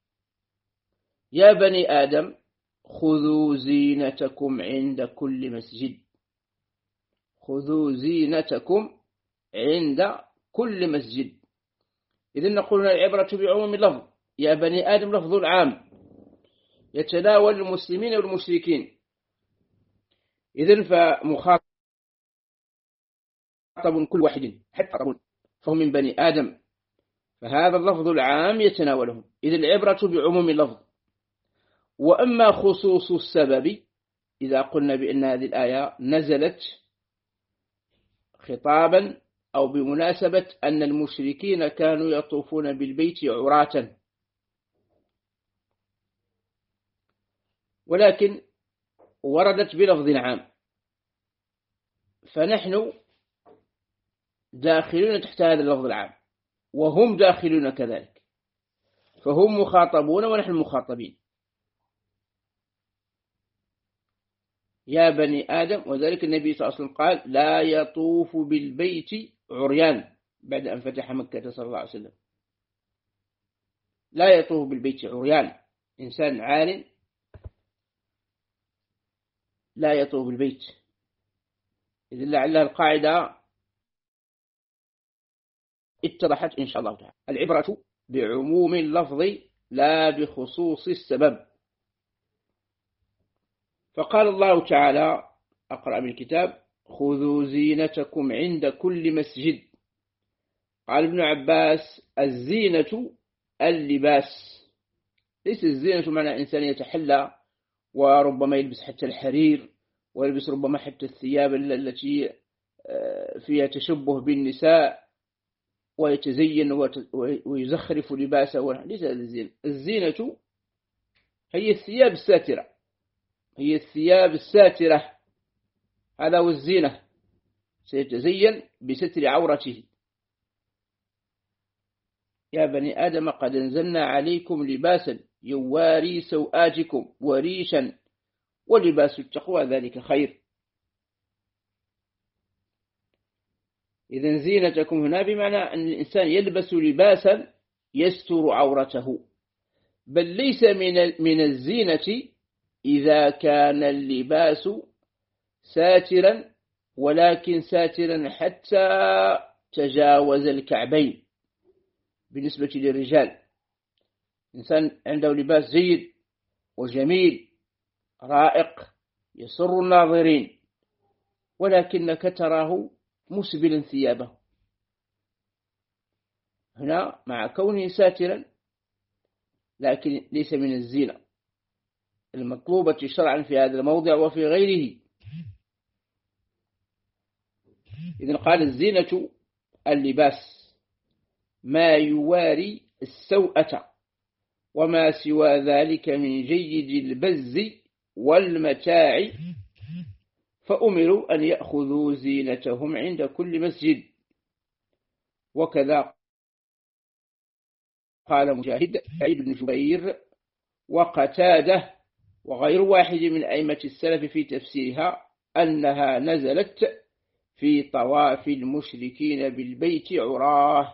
يا بني آدم خذوا زينتكم عند كل مسجد. خذوا زينتكم عند كل مسجد. إذن نقول العبرة بعموم اللفظ. يا بني آدم لفظ العام يتناول المسلمين والمشركين. إذن فمخاطب كل واحد حتى فهم من بني آدم، فهذا اللفظ العام يتناولهم. إذن العبرة بعموم اللفظ. وأما خصوص السبب، إذا قلنا بأن هذه الآية نزلت خطابا أو بمناسبة أن المشركين كانوا يطوفون بالبيت عراة، ولكن وردت بلفظ عام، فنحن داخلون تحت هذا اللفظ العام وهم داخلون كذلك، فهم مخاطبون ونحن مخاطبين. يا بني آدم. وذلك النبي صلى الله عليه وسلم قال لا يطوف بالبيت عريان بعد أن فتح مكة صلى الله عليه وسلم. لا يطوف بالبيت عريان، إنسان عار لا يطوف بالبيت. إذن لعلها القاعدة اتضحت إن شاء الله تعالى. العبرة بعموم اللفظ لا بخصوص السبب. فقال الله تعالى أقرأ من الكتاب خذوا زينتكم عند كل مسجد. قال ابن عباس الزينة اللباس، ليس الزينة معنى إنسان يتحلى وربما يلبس حتى الحرير ويلبس ربما حتى الثياب التي فيها تشبه بالنساء ويتزين ويزخرف لباسه. ليس هذا الزينة. الزينة هي الثياب الساترة، هي الثياب الساترة. هذا هو الزينة، سيتزين بستر عورته. يا بني آدم قد أنزلنا عليكم لباسا يواري سوآتكم وريشا ولباس التقوى ذلك خير. إذن زينتكم هنا بمعنى أن الإنسان يلبس لباسا يستر عورته، بل ليس من من الزينة إذا كان اللباس ساترا، ولكن ساترا حتى تجاوز الكعبين بالنسبة للرجال. إنسان عنده لباس جيد وجميل رائق يسر الناظرين، ولكنك تراه مسبلا ثيابه. هنا مع كونه ساترا لكن ليس من الزينة المطلوبة شرعا في هذا الموضع وفي غيره. إذن قال الزينة اللباس ما يواري السوءة وما سوى ذلك من جيد البز والمتاع، فأمروا أن يأخذوا زينتهم عند كل مسجد. وكذا قال مجاهد عيد بن جبير وقتاده وغير واحد من أئمة السلف في تفسيرها أنها نزلت في طواف المشركين بالبيت عراه.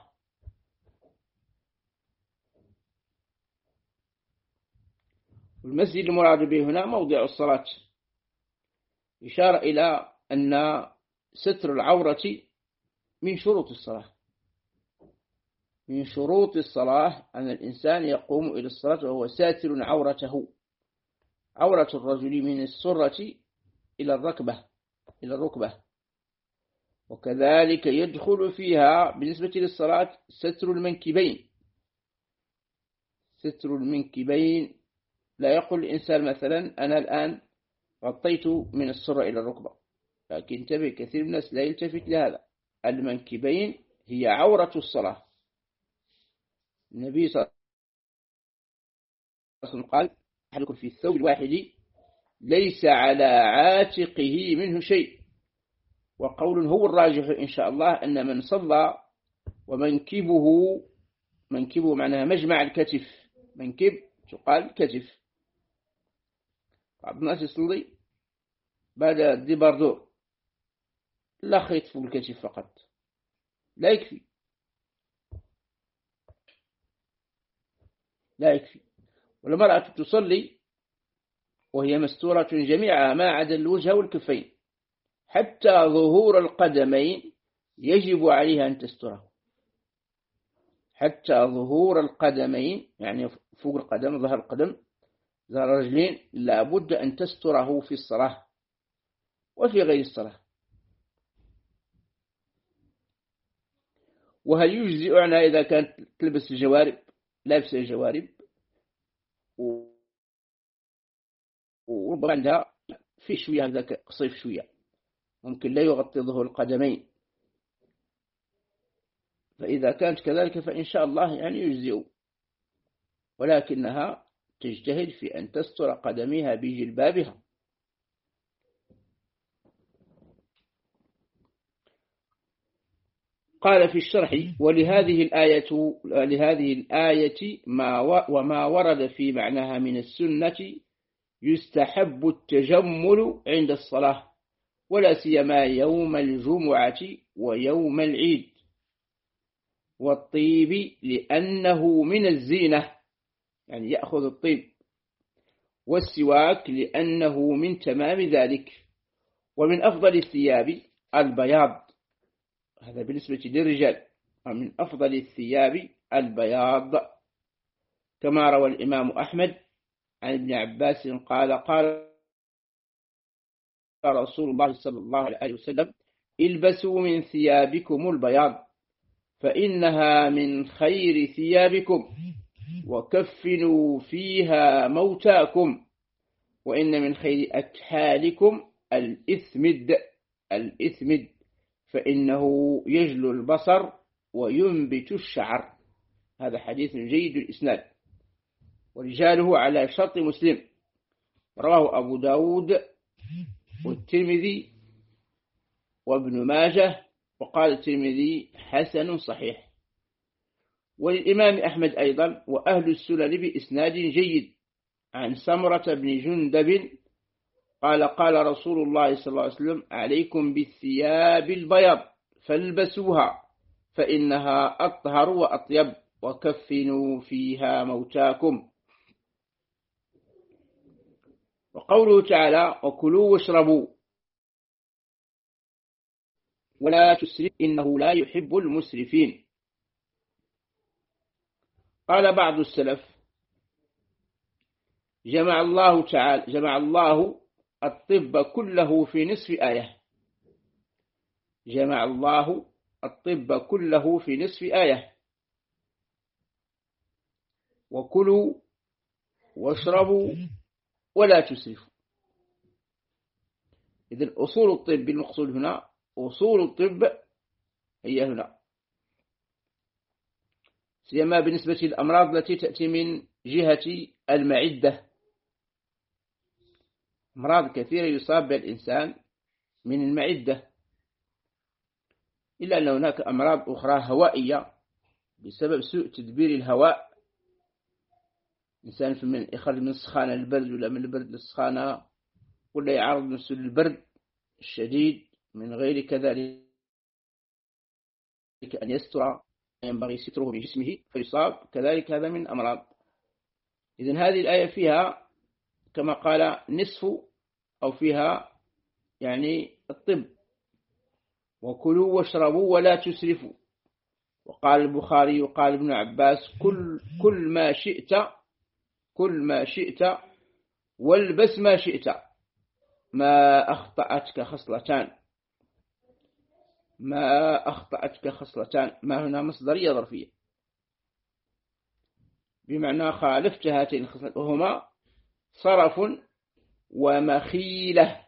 المسجد المراد به هنا موضع الصلاة، إشارة إلى أن ستر العورة من شروط الصلاة، من شروط الصلاة أن الإنسان يقوم إلى الصلاة وهو ساتر عورته، عورة الرجل من السرة إلى الركبة إلى الركبة. وكذلك يدخل فيها بالنسبة للصلاة ستر المنكبين، ستر المنكبين. لا يقول الإنسان مثلا أنا الآن غطيت من السرة إلى الركبة، لكن انتبه كثير من الناس لا يلتفت لهذا. المنكبين هي عورة الصلاة. النبي صلى الله عليه وسلم قال أحدكم في الثوب الواحد ليس على عاتقه منه شيء. وقول هو الراجح إن شاء الله أن من صلى ومنكبه، منكبه معناها مجمع الكتف، منكب تقال كتف. بعض الناس يصلي بعد الدبردور لا خيط فوق الكتف فقط، لا يكفي، لا يكفي. والمرأة تصلي وهي مستورة جميعها ما عدا الوجه والكفين، حتى ظهور القدمين يجب عليها أن تستره، حتى ظهور القدمين يعني فوق القدم، ظهر القدم، ظهر الرجلين، لابد أن تستره في الصلاة وفي غير الصلاة. وهل يجزئ عنها إذا كانت تلبس الجوارب، لابسة الجوارب وربما عندها في شوية هذا قصيف شوية، ممكن لا يغطي ظهور القدمين، فإذا كانت كذلك فإن شاء الله يعني يجزئ، ولكنها تجتهد في أن تستر قدميها بجلبابها. قال في الشرح ولهذه الآية لهذه الآية ما وما ورد في معناها من السنة يستحب التجمل عند الصلاة، ولا سيما يوم الجمعة ويوم العيد، والطيب لأنه من الزينة يعني يأخذ الطيب، والسواك لأنه من تمام ذلك. ومن أفضل الثياب البياض، هذا بالنسبة للرجال، ومن أفضل الثياب البياض، كما روى الإمام أحمد عن ابن عباس قال قال رسول الله صلى الله عليه وسلم البسوا من ثيابكم البياض فإنها من خير ثيابكم، وكفنوا فيها موتاكم، وإن من خير أكحالكم الإثمد الإثمد فإنه يجلو البصر وينبت الشعر. هذا حديث جيد الإسناد، ورجاله على شرط مسلم، رواه أبو داود والترمذي وابن ماجه، وقال الترمذي حسن صحيح. وللإمام أحمد أيضا وأهل السنن بإسناد جيد عن سمرة بن جندب قال قال رسول الله صلى الله عليه وسلم عليكم بالثياب البيض فالبسوها فإنها أطهر وأطيب، وكفنوا فيها موتاكم. وقوله تعالى وكلوا واشربوا ولا تسرف إنه لا يحب المسرفين. قال بعض السلف جمع الله تعالى جمع الله الطب كله في نصف آية، جمع الله الطب كله في نصف آية، وكلوا واشربوا ولا تسرفوا. إذن أصول الطب المقصود هنا، أصول الطب هي هنا، سيما بالنسبة للأمراض التي تأتي من جهة المعدة. أمراض كثيرة يصاب بها الإنسان من المعدة، إلا أن هناك أمراض أخرى هوائية بسبب سوء تدبير الهواء. الإنسان من يخرج من السخانة للبرد ولا من البرد للسخانة، ولا يعرض نفسه للبرد الشديد من غير كذلك أن يستر ينبغي ستره بجسمه فيصاب كذلك، هذا من أمراض. إذن هذه الآية فيها كما قال نصف أو فيها يعني الطب، وكلوا واشربوا ولا تسرفوا. وقال البخاري وقال ابن عباس كل, كل ما شئت كل ما شئت والبس ما شئت ما أخطأتك خصلتان ما أخطأتك خصلتان. ما هنا مصدرية ظرفية بمعنى خالفت هاتين الخصلتين وهما صرف ومخيلة،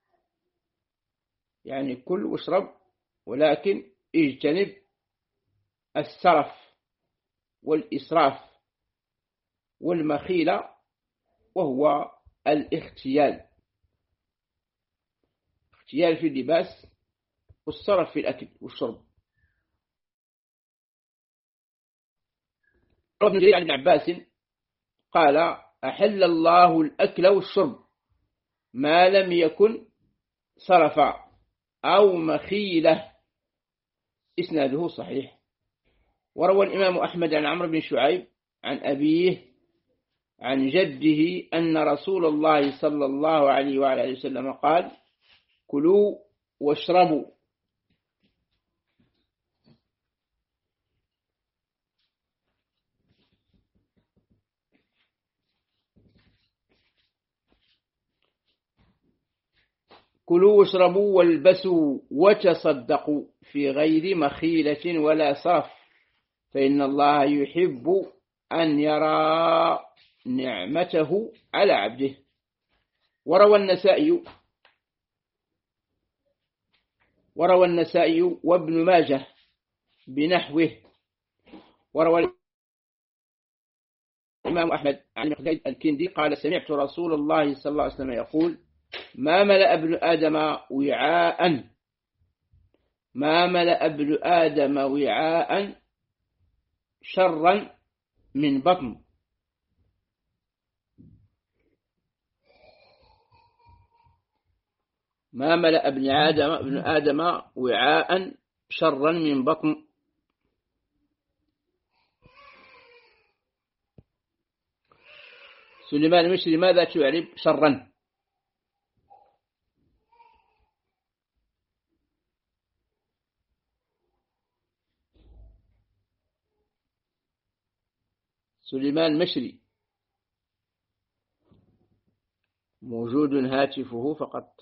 يعني كل واشرب ولكن اجتنب السرف والإسراف والمخيلة وهو الاختيال، اختيال في اللباس والسرف في الأكل والشرب. ابن جرير عن ابن عباس قال أحل الله الأكل والشرب ما لم يكن سرفا أو مخيلة، إسناده صحيح. وروى الإمام أحمد عن عمرو بن شعيب عن أبيه عن جده أن رسول الله صلى الله عليه وعلى آله وسلم قال كلوا واشربوا كلوا واشربوا والبسوا وتصدقوا في غير مخيلة ولا صرف فإن الله يحب أن يرى نعمته على عبده. وروى النسائي وروى النسائي وابن ماجه بنحوه. وروى الإمام أحمد عن مقداد الكندي قال سمعت رسول الله صلى الله عليه وسلم يقول ما ملأ ابن آدم وعاء ما ملأ ابن آدم وعاء شرا من بطن ما ملأ ابن آدم ابن آدم وعاء شرا من بطن. سليمان المشري ماذا تعرب شرا؟ سليمان مشري موجود هاتفه فقط.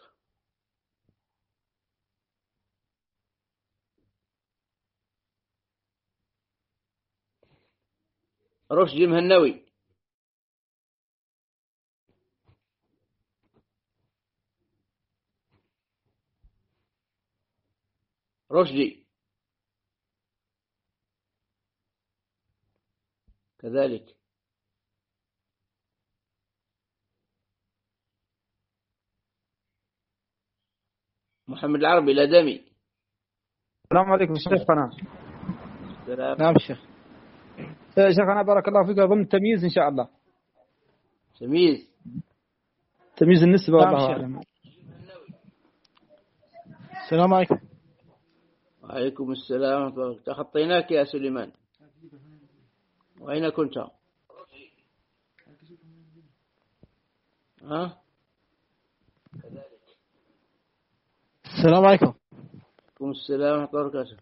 رشدي مهنوي رشدي كذلك. محمد العربي الأدمي. السلام عليكم شيخنا. نعم شيخ. شيخنا بارك الله فيك ضمن تمييز إن شاء الله. تمييز تمييز النسبة نعم والله شيخ. أعلم. السلام عليكم. وعليكم السلام. تخطيناك يا سليمان، وأين كنت؟ ها؟ السلام عليكم. وعليكم السلام ورحمة الله وبركاته.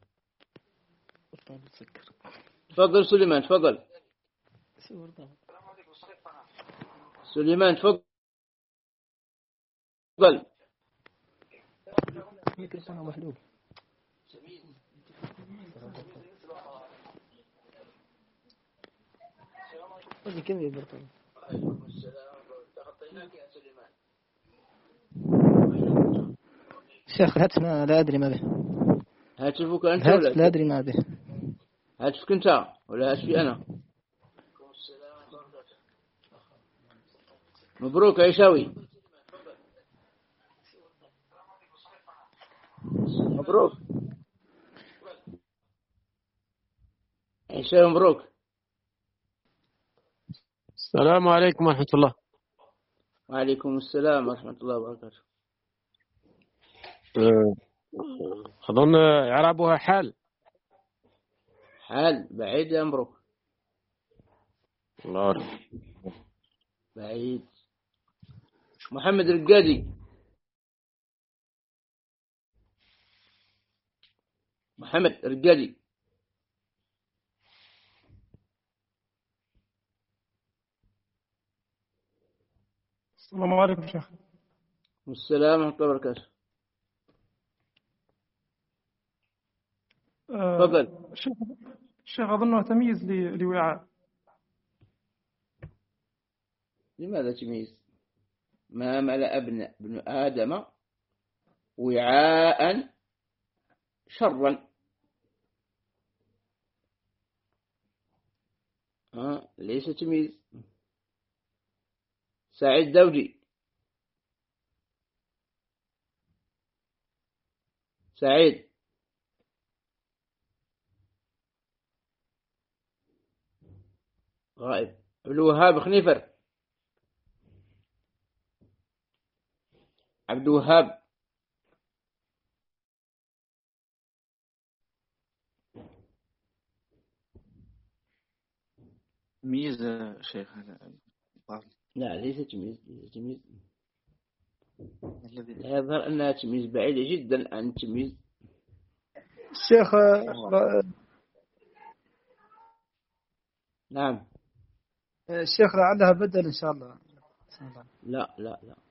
تفضل سليمان تفضل. سليمان تفضل. شيخ الهاتف ما لا أدري ما به. هاتفك أنت الهاتف ولا لا أدري ما به. هاتفك أنت ولا هاتفي أنا؟ مبروك عيشاوي. مبروك عيشاوي مبروك. السلام عليكم ورحمة الله. وعليكم السلام ورحمة الله وبركاته. أه، أظن إعرابها حال. حال بعيد يا مبروك. الله بعيد. محمد الرقادي. محمد الرقادي. السلام عليكم شيخ. والسلام ورحمة الله وبركاته. تفضل. آه شيخ شيخ أظنه تمييز لوعاء. لماذا تمييز؟ ما ملأ ابن ابن آدم وعاء شرا. آه ليس تمييز. سعيد داودي. سعيد. غائب. عبد الوهاب خنيفر. عبد الوهاب. تمييز شيخ. لا ليس تمييز. ليس تمييز. الذي لا يظهر أنها تمييز بعيدة جدا عن تمييز. الشيخ نعم. الشيخ لعلها بدل إن شاء الله. لا لا لا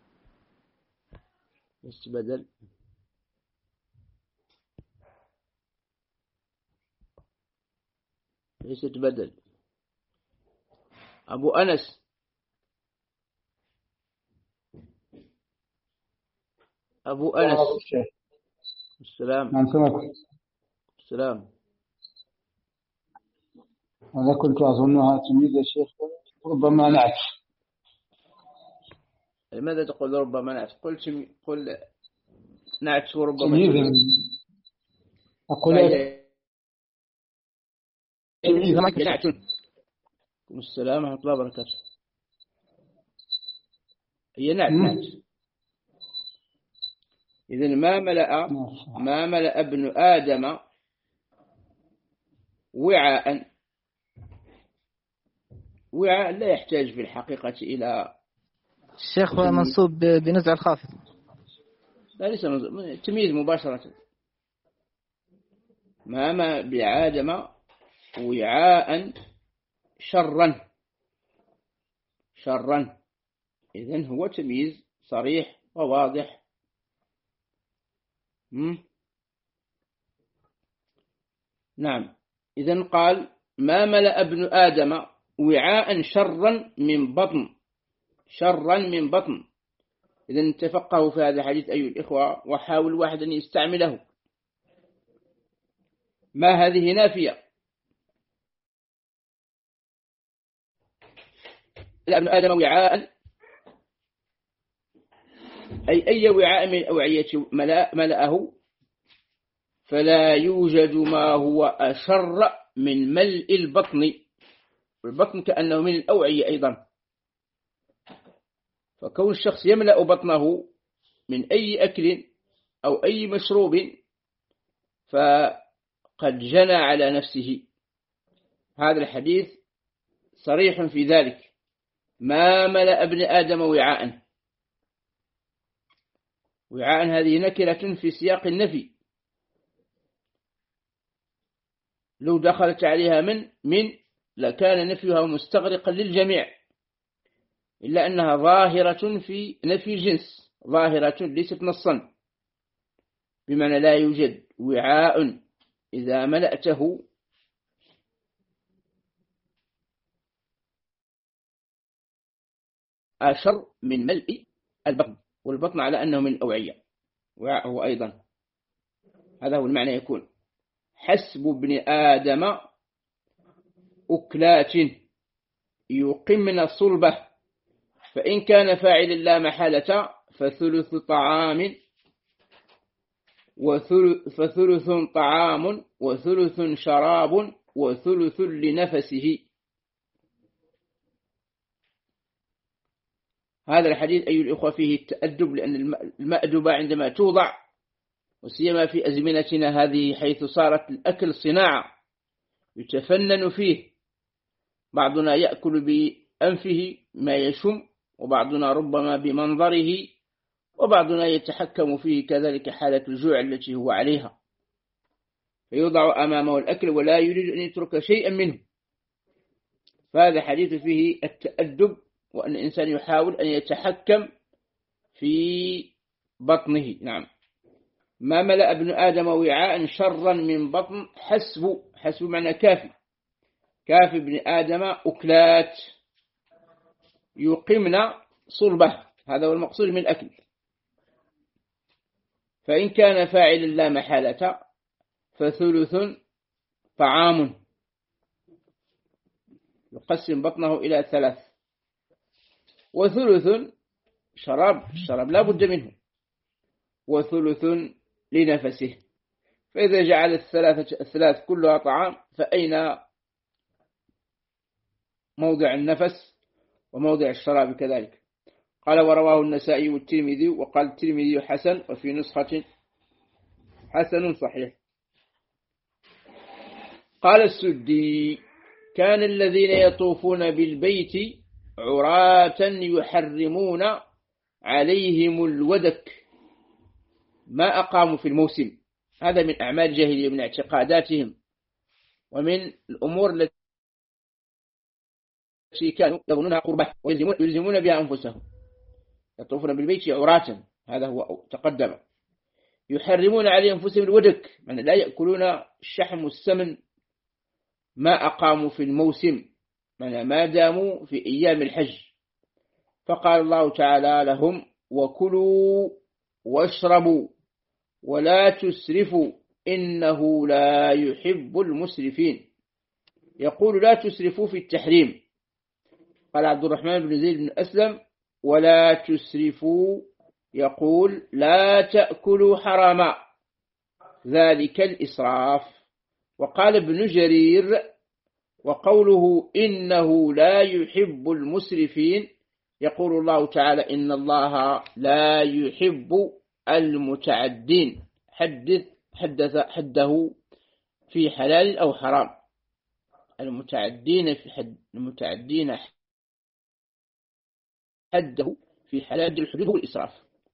ليس بدل. ليست بدل. أبو أنس. أبو أنس. السلام. نعم سمعت. السلام. أنا كنت أظنها تمييز يا شيخ، ربما نعت. لماذا تقول ربما نعت؟ قل تمي... قل نعت وربما تمييز. أقول تمييز نعت. السلام ورحمة الله وبركاته. هي نعت نعت. إذن ما ملأ ما ملأ ابن آدم وعاء. وعاء لا يحتاج في الحقيقة إلى الشيخ هو منصوب بنزع الخافض. لا ليس تمييز مباشرة. ما ما بعادم وعاء شرا شرا. إذن هو تمييز صريح وواضح. مم. نعم. إذن قال ما ملأ ابن آدم وعاء شرا من بطن. شرا من بطن. إذن تفقهوا في هذا الحديث أيها الإخوة، وحاول واحد أن يستعمله. ما هذه نافية. ابن آدم وعاء أي أي وعاء من الأوعية ملأه، فلا يوجد ما هو أشر من ملء البطن. والبطن كأنه من الأوعية أيضا. فكون الشخص يملأ بطنه من أي أكل أو أي مشروب فقد جنى على نفسه. هذا الحديث صريح في ذلك. ما ملأ ابن آدم وعاء. وعاء هذه نكرة في سياق النفي. لو دخلت عليها من من لكان نفيها مستغرقا للجميع، إلا أنها ظاهرة في نفي الجنس، ظاهرة ليست نصا، بمعنى لا يوجد وعاء إذا ملأته أشر من ملء البطن. والبطن على أنه من الأوعية، وعاءه أيضا. هذا هو المعنى. يكون حسب ابن آدم أكلات يقمن صلبه، فإن كان فاعلا لا محالة فثلث طعام فثلث طعام وثلث شراب وثلث لنفسه. هذا الحديث أيها الأخوة فيه التأدب، لأن المأدبة عندما توضع، وسيما في أزمنتنا هذه حيث صارت الأكل صناعة يتفنن فيه، بعضنا يأكل بأنفه ما يشم، وبعضنا ربما بمنظره، وبعضنا يتحكم فيه كذلك حالة الجوع التي هو عليها، فيوضع أمامه الأكل ولا يريد أن يترك شيئا منه. فهذا حديث فيه التأدب وأن الإنسان يحاول أن يتحكم في بطنه. نعم. ما ملأ ابن آدم وعاء شرا من بطن حسب حسب معنى كافي كافي ابن آدم أكلات يقمن صلبه، هذا هو المقصود من الأكل. فإن كان فاعلا لا محالة فثلث طعام، يقسم بطنه إلى ثلاث، وثلث شراب، الشراب لا بد منه، وثلث لنفسه. فإذا جعل الثلاثة الثلاث كلها طعام فأين موضع النفس وموضع الشراب كذلك؟ قال ورواه النسائي والترمذي، وقال الترمذي حسن، وفي نسخة حسن صحيح. قال السدي كان الذين يطوفون بالبيت عراة يحرمون عليهم الودك ما أقاموا في الموسم. هذا من أعمال جاهلية، من اعتقاداتهم ومن الأمور التي كانوا يظنونها قربة ويلزمون بها أنفسهم. يطوفون بالبيت عراة، هذا هو تقدم. يحرمون عليهم أنفسهم الودك، يعني لا يأكلون الشحم والسمن ما أقاموا في الموسم، يعني ما داموا في أيام الحج. فقال الله تعالى لهم وكلوا واشربوا ولا تسرفوا إنه لا يحب المسرفين. يقول لا تسرفوا في التحريم. قال عبد الرحمن بن زيد بن أسلم ولا تسرفوا، يقول لا تأكلوا حراما، ذلك الإسراف. وقال ابن جرير وقوله إنه لا يحب المسرفين، يقول الله تعالى إن الله لا يحب المتعدين، حدث حدث حده في حلال أو حرام، المتعدين في حد المتعدين حده في حلال الحدود والإسراف.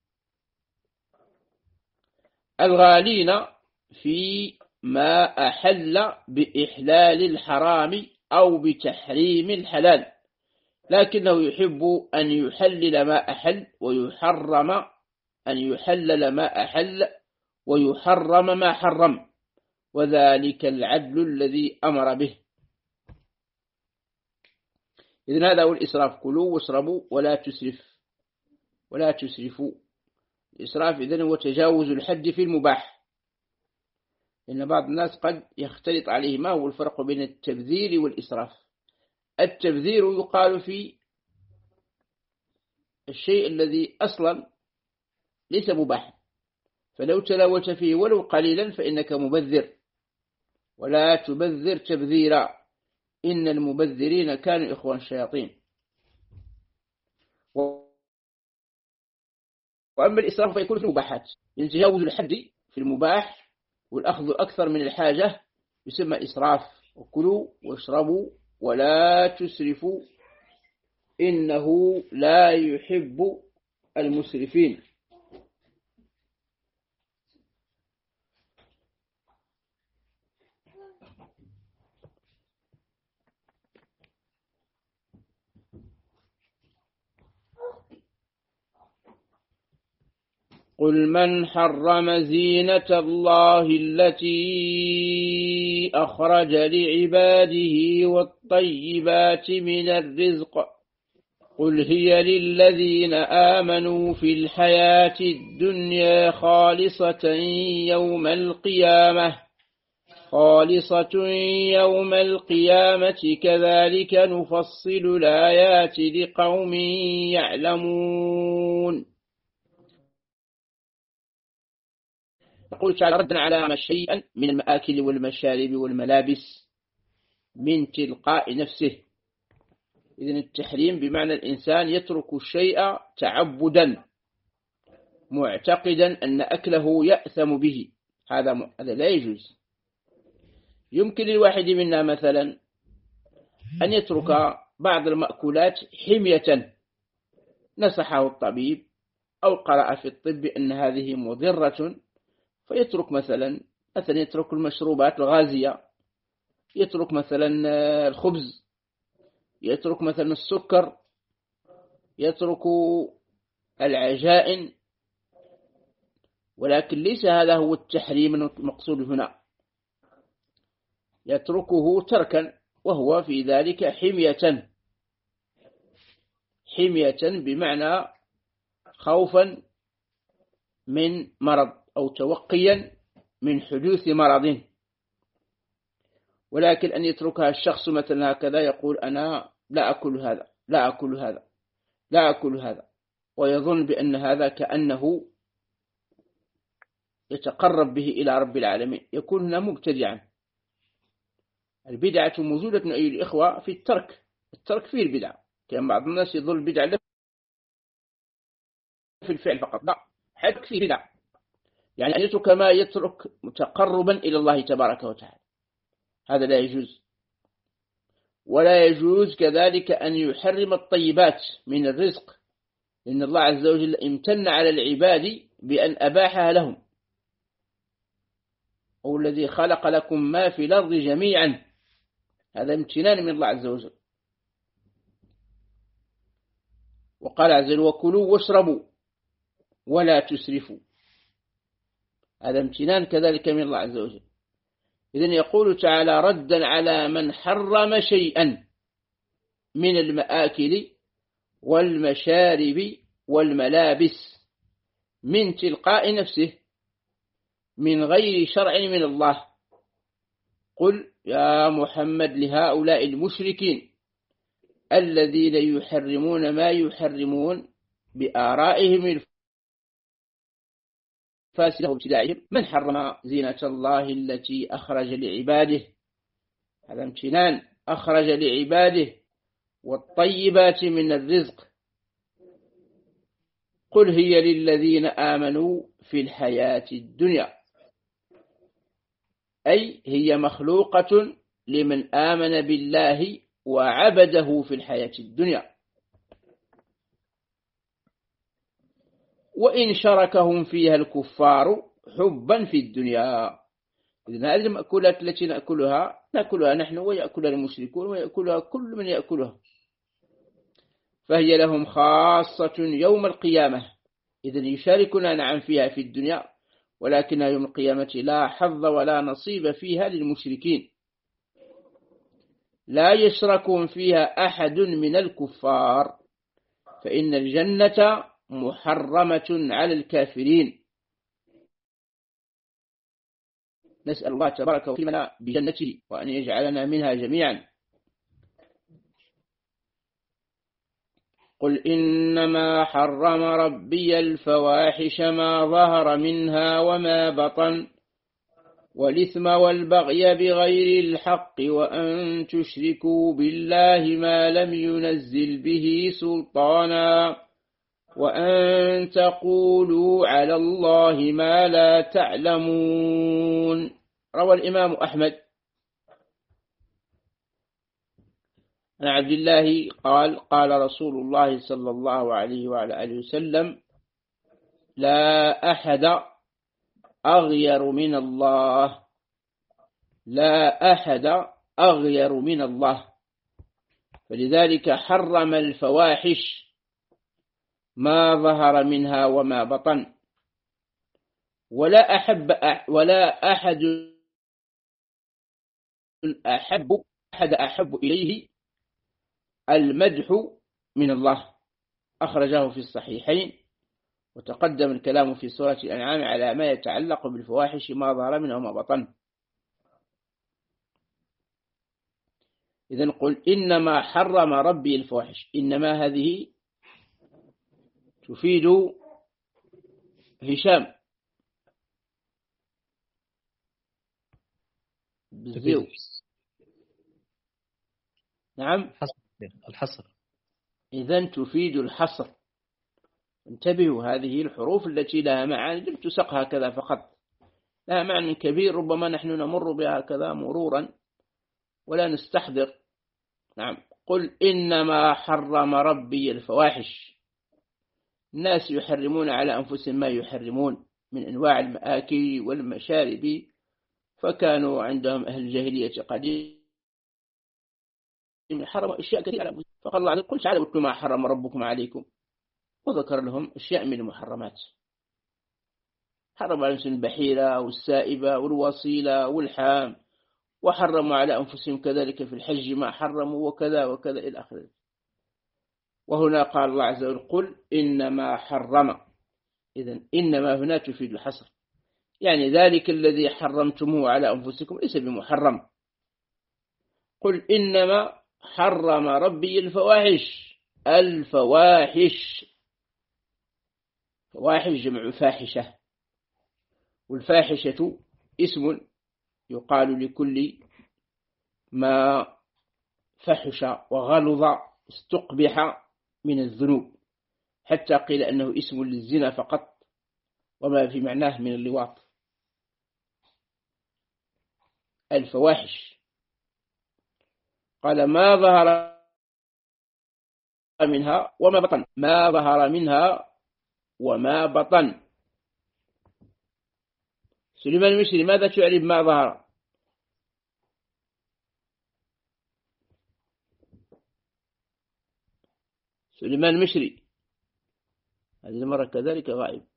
الغالين في ما أحل بإحلال الحرام أو بتحريم الحلال، لكنه يحب أن يحلل ما أحل ويحرم أن يحلل ما أحل ويحرم ما حرم، وذلك العدل الذي أمر به. إذن هذا هو الإسراف، كلوا واشربوا ولا تسرف ولا تسرفوا. الإسراف إذن هو تجاوز الحد في المباح، لأن بعض الناس قد يختلط عليه ما هو الفرق بين التبذير والإسراف. التبذير يقال في الشيء الذي أصلا ليس مباح، فلو تلوت فيه ولو قليلا فإنك مبذر، ولا تبذر تبذيرا إن المبذرين كانوا إخوان الشياطين. وأما الإسراف فيكون في المباحات، يتجاوز الحد في المباح والأخذ أكثر من الحاجة يسمى إسراف. وكلوا واشربوا ولا تسرفوا إنه لا يحب المسرفين. قل من حرم زينة الله التي أخرج لعباده والطيبات من الرزق قل هي للذين آمنوا في الحياة الدنيا خالصة يوم القيامة خالصة يوم القيامة كذلك نفصل الآيات لقوم يعلمون. يقول تعالى ردا على شيئا من المآكل والمشارب والملابس من تلقاء نفسه. إذن التحريم بمعنى الإنسان يترك الشيء تعبدا معتقدا أن أكله يأثم به، هذا هذا لا يجوز. يمكن للواحد منا مثلا أن يترك بعض المأكولات حمية نصحه الطبيب أو قرأ في الطب أن هذه مضرة، فيترك مثلا مثلا يترك المشروبات الغازية، يترك مثلا الخبز، يترك مثلا السكر، يترك العجائن، ولكن ليس هذا هو التحريم المقصود هنا، يتركه تركا وهو في ذلك حمية، حمية بمعنى خوفا من مرض أو توقيا من حدوث مرض. ولكن أن يتركها الشخص مثلا هكذا يقول أنا لا أكل هذا لا أكل هذا لا أكل هذا، ويظن بأن هذا كأنه يتقرب به إلى رب العالمين، يكون هنا مبتدعا. البدعة موجودة أيها الإخوة في الترك، الترك فيه البدعة، كان بعض الناس يظن البدعة لا في الفعل فقط، لا، حتى فيه بدعة، يعني أن يترك ما يترك متقربا إلى الله تبارك وتعالى، هذا لا يجوز. ولا يجوز كذلك أن يحرم الطيبات من الرزق، لأن الله عز وجل امتن على العباد بأن أباحها لهم، هو الذي خلق لكم ما في الأرض جميعا، هذا امتنان من الله عز وجل. وقال عز وجل وكلوا واشربوا ولا تسرفوا، هذا امتنان كذلك من الله عز وجل. إذن يقول تعالى ردا على من حرم شيئا من المآكل والمشارب والملابس من تلقاء نفسه من غير شرع من الله. قل يا محمد لهؤلاء المشركين الذين يحرمون ما يحرمون بآرائهم الفاسدة وابتداعهم، من حرم زينة الله التي أخرج لعباده، هذا امتنان، أخرج لعباده والطيبات من الرزق، قل هي للذين آمنوا في الحياة الدنيا، أي هي مخلوقة لمن آمن بالله وعبده في الحياة الدنيا، وإن شركهم فيها الكفار حبا في الدنيا. إذن هذه المأكولات التي نأكلها نأكلها نحن ويأكلها المشركون ويأكلها كل من يأكلها، فهي لهم خاصة يوم القيامة. إذن يشاركنا نعم فيها في الدنيا، ولكنها يوم القيامة لا حظ ولا نصيب فيها للمشركين، لا يشركون فيها أحد من الكفار، فإن الجنة محرمة على الكافرين. نسأل الله تبارك وتعالى بجنته وأن يجعلنا منها جميعا. قل إنما حرم ربي الفواحش ما ظهر منها وما بطن والإثم والبغي بغير الحق وأن تشركوا بالله ما لم ينزل به سلطانا وأن تقولوا على الله ما لا تعلمون. روى الإمام أحمد عن عبد الله قال قال رسول الله صلى الله عليه وعلى آله وسلم لا أحد أغير من الله لا أحد أغير من الله، فلذلك حرم الفواحش ما ظهر منها وما بطن، ولا أحب ولا أحد أحب أحد أحب إليه المدح من الله، أخرجه في الصحيحين، وتقدم الكلام في سورة الأنعام على ما يتعلق بالفواحش ما ظهر منها وما بطن. إذن قل إنما حرم ربي الفواحش، إنما هذه تفيد هشام بالزيو. نعم الحصر، إذن تفيد الحصر. انتبهوا، هذه الحروف التي لها معاني لم تسق هكذا فقط، لها معنى كبير، ربما نحن نمر بها كذا مرورا ولا نستحضر. نعم قل إنما حرم ربي الفواحش، الناس يحرمون على أنفسهم ما يحرمون من أنواع المآكل والمشارب، فكانوا عندهم أهل الجاهلية قديم حرموا أشياء كثيرة على أنفسهم، فقال الله عز وجل قل تعالوا اتلوا ما حرم ربكم عليكم، وذكر لهم أشياء من المحرمات. حرم عليهم البحيرة والسائبة والوصيلة والحام، وحرموا على أنفسهم كذلك في الحج ما حرموا وكذا وكذا إلى آخره. وهنا قال الله عز وجل قل إنما حرم. إذن إنما هنا تفيد الحصر، يعني ذلك الذي حرمتموه على أنفسكم ليس بمحرم. قل إنما حرم ربي الفواحش. الفواحش، فواحش جمع فاحشة، والفاحشة اسم يقال لكل ما فحش وغلظ استقبح من الذنوب، حتى قيل أنه اسم للزنا فقط وما في معناه من اللواط. الفواحش قال ما ظهر منها وما بطن، ما ظهر منها وما بطن. سليمان المشري ماذا تعرف ما ظهر؟ سليمان المشري هذه المرة كذلك غائب.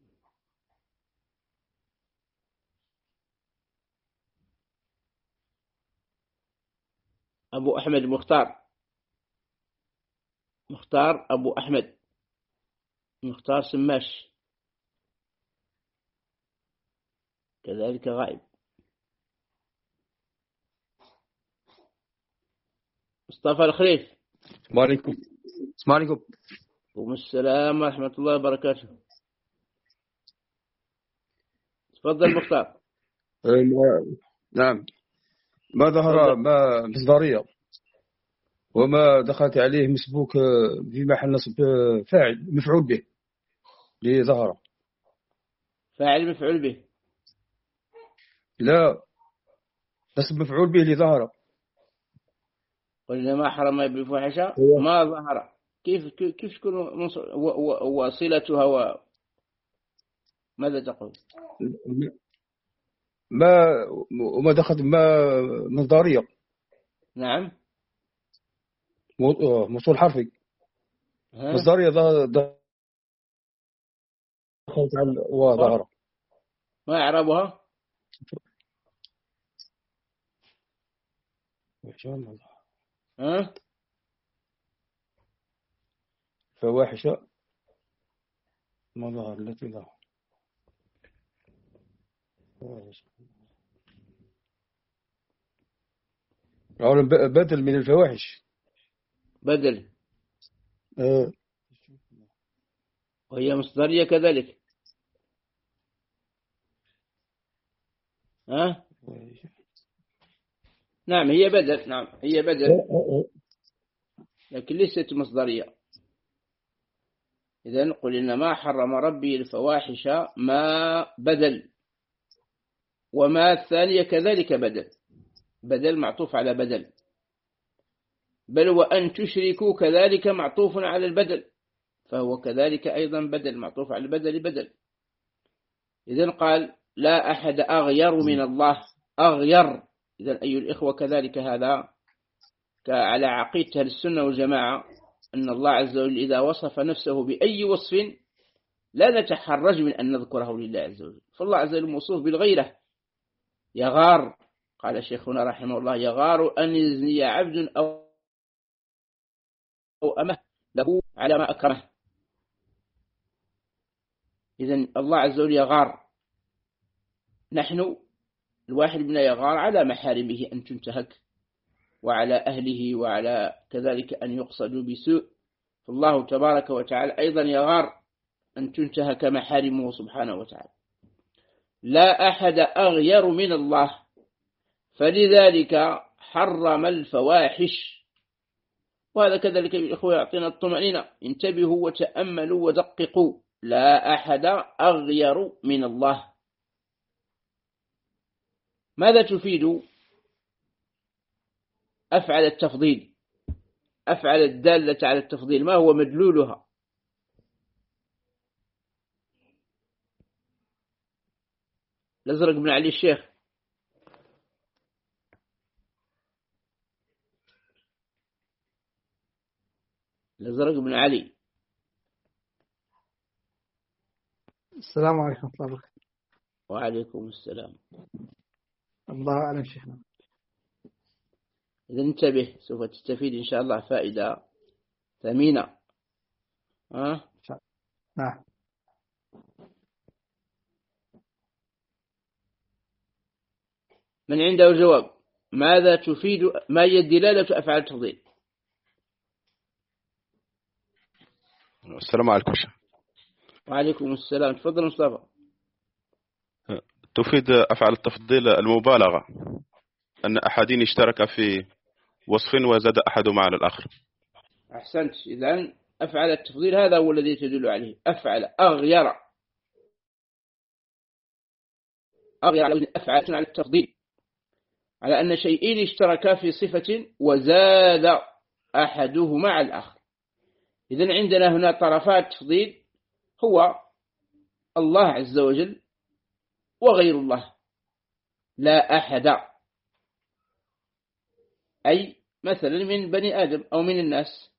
أبو أحمد مختار، مختار أبو أحمد، مختار سماش كذلك غائب. مصطفى الخليف. السلام عليكم. السلام عليكم. وعليكم السلام ورحمة الله وبركاته. تفضل مختار. نعم. ما ظهر ما مصدرية وما دخلت عليه مسبوك في محل نصب فاعل مفعول به اللي ظهر. فاعل مفعول به، لا نصب مفعول به اللي ظهر. قلنا ما حرم بالفحشة ما ظهر. كيف كيف تكون وصلتها و ماذا تقول؟ ما وما دخلت ما مصدرية. نعم موصول حرفي. مصدرية دخلت على وظهر. ما إعرابها؟ ها؟ فواحشة ما ظهر التي ظهر. بدل من الفواحش. بدل. أه. وهي مصدرية كذلك. ها؟ نعم هي بدل، نعم هي بدل لكن ليست مصدرية. إذن قل إنما حرم ربي الفواحش ما بدل، وما الثانية كذلك بدل، بدل معطوف على بدل، بل وأن تشركوا كذلك معطوف على البدل، فهو كذلك أيضا بدل معطوف على البدل بدل. إذن قال لا أحد أغير من الله، أغير. إذن أي الإخوة كذلك هذا على عقيدة السنة والجماعة أن الله عز وجل إذا وصف نفسه بأي وصف لا نتحرج من أن نذكره لله عز وجل، فالله عز وجل موصوف بالغيرة. يغار، قال شيخنا رحمه الله يغار أن يزني عبد أو أمه له على ما أكرمه. إذن الله عز وجل يغار، نحن الواحد منا يغار على محارمه أن تنتهك، وعلى أهله، وعلى كذلك أن يقصدوا بسوء. فالله تبارك وتعالى أيضا يغار أن تنتهك محارمه سبحانه وتعالى. لا أحد أغير من الله، فلذلك حرم الفواحش. وهذا كذلك الإخوة يعطينا الطمأنينة، انتبهوا وتأملوا ودققوا. لا أحد أغير من الله. ماذا تفيد أفعل التفضيل؟ أفعل الدالة على التفضيل ما هو مدلولها؟ الأزرق بن علي الشيخ. أزرق بن علي. السلام عليكم ورحمة الله وبركاته. وعليكم السلام. الله أعلم شيخنا. إذا انتبه، سوف تستفيد إن شاء الله فائدة ثمينة. أه؟ نعم. من عنده جواب؟ ماذا تفيد، ما هي دلالة أفعال التفضيل؟ السلام عليكم. وعليكم السلام. تفضل مصطفى. تفيد أفعال التفضيل المبالغة، أن أحدين اشترك في وصف وزاد أحدهما على الآخر. أحسنت. إذن أفعل التفضيل هذا هو الذي تدل عليه. أفعل، أغير، أغير على أفعل على التفضيل، على أن شيئين اشتركا في صفة وزاد أحدهما على الآخر. إذن عندنا هنا طرفات التفضيل هو الله عز وجل وغير الله، لا أحد، أي مثلا من بني آدم أو من الناس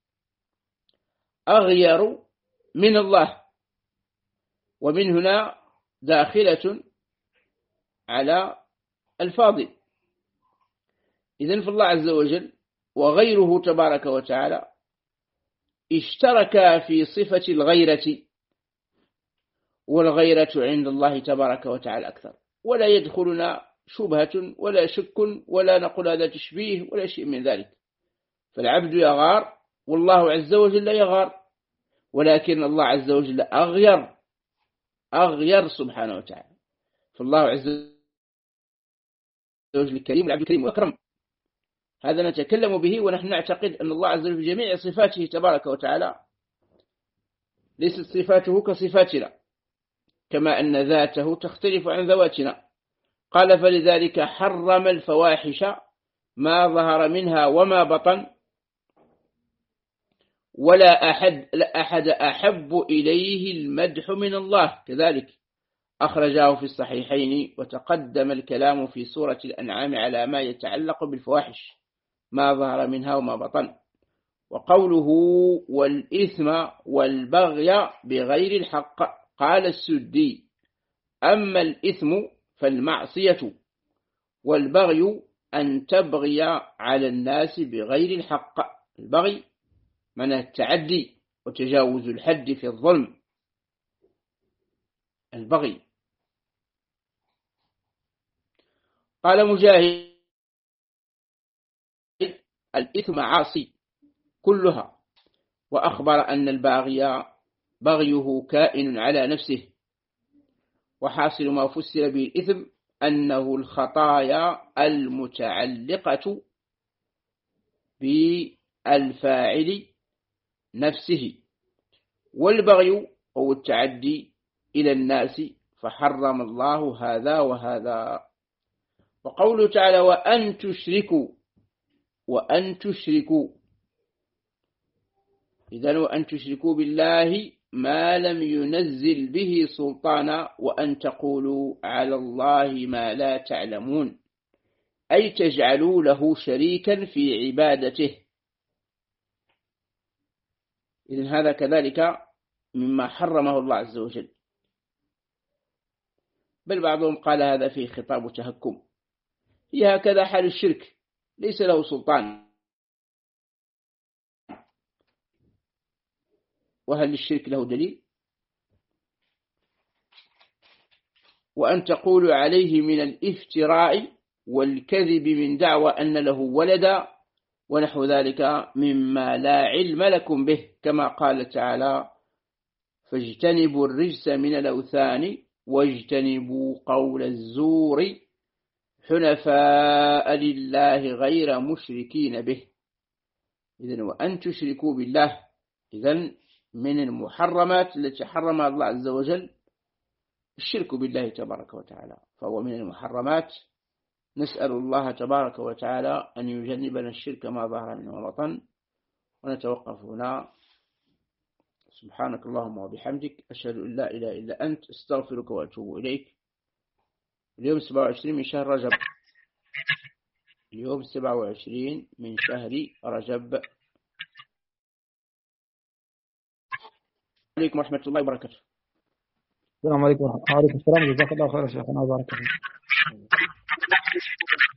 أغير من الله، ومن هنا داخلة على الفاضل. إذن فالله عز وجل وغيره تبارك وتعالى اشترك في صفة الغيرة، والغيرة عند الله تبارك وتعالى أكثر، ولا يدخلنا شبهة ولا شك ولا نقول هذا تشبيه ولا شيء من ذلك. فالعبد يغار والله عز وجل لا يغار، ولكن الله عز وجل أغير، أغير سبحانه وتعالى. فالله عز وجل الكريم، العبد الكريم وأكرم، هذا نتكلم به ونحن نعتقد أن الله عز وجل في جميع صفاته تبارك وتعالى ليست صفاته كصفاتنا، كما أن ذاته تختلف عن ذواتنا. قال فلذلك حرم الفواحش ما ظهر منها وما بطن، ولا أحد, لا أحد أحب إليه المدح من الله، كذلك أخرجاه في الصحيحين. وتقدم الكلام في سورة الأنعام على ما يتعلق بالفواحش ما ظهر منها وما بطن. وقوله والإثم والبغي بغير الحق، قال السدي أما الإثم فالمعصية، والبغي أن تبغي على الناس بغير الحق. البغي من التعدي وتجاوز الحد في الظلم، البغي. قال مجاهد الإثم عاصي كلها، وأخبر أن الباغي بغيه كائن على نفسه. وحاصل ما فسر به الإثم أنه الخطايا المتعلقة بالفاعل نفسه، والبغي هو التعدي إلى الناس، فحرم الله هذا وهذا. وقوله تعالى وأن تشركوا، وأن تشركوا، إذن وأن تشركوا بالله ما لم ينزل به سلطانا، وأن تقولوا على الله ما لا تعلمون، أي تجعلوا له شريكا في عبادته. إذن هذا كذلك مما حرمه الله عز وجل، بل بعضهم قال هذا فيه خطاب تهكم. هي هكذا حال الشرك، ليس له سلطان. وهل الشرك له دليل؟ وأن تقولوا عليه من الافتراء والكذب من دعوى أن له ولدا ونحو ذلك مما لا علم لكم به، كما قال تعالى فاجتنبوا الرجس من الأوثان واجتنبوا قول الزور حنفاء لله غير مشركين به. إذن وأن تشركوا بالله، إذن من المحرمات التي حرمها الله عز وجل الشرك بالله تبارك وتعالى، فهو من المحرمات. نسأل الله تبارك وتعالى أن يجنبنا الشرك ما ظهر منه وبطن. ونتوقف هنا. سبحانك اللهم وبحمدك، أشهد أن لا إله إلا أنت، استغفرك وأتوب إليك. اليوم سبعة وعشرين من شهر رجب، اليوم سبعة وعشرين من شهر رجب. عليكم ورحمة الله وبركاته. السلام عليكم وعليكم السلام، جزاك الله خير يا شيخنا وبارك فيك.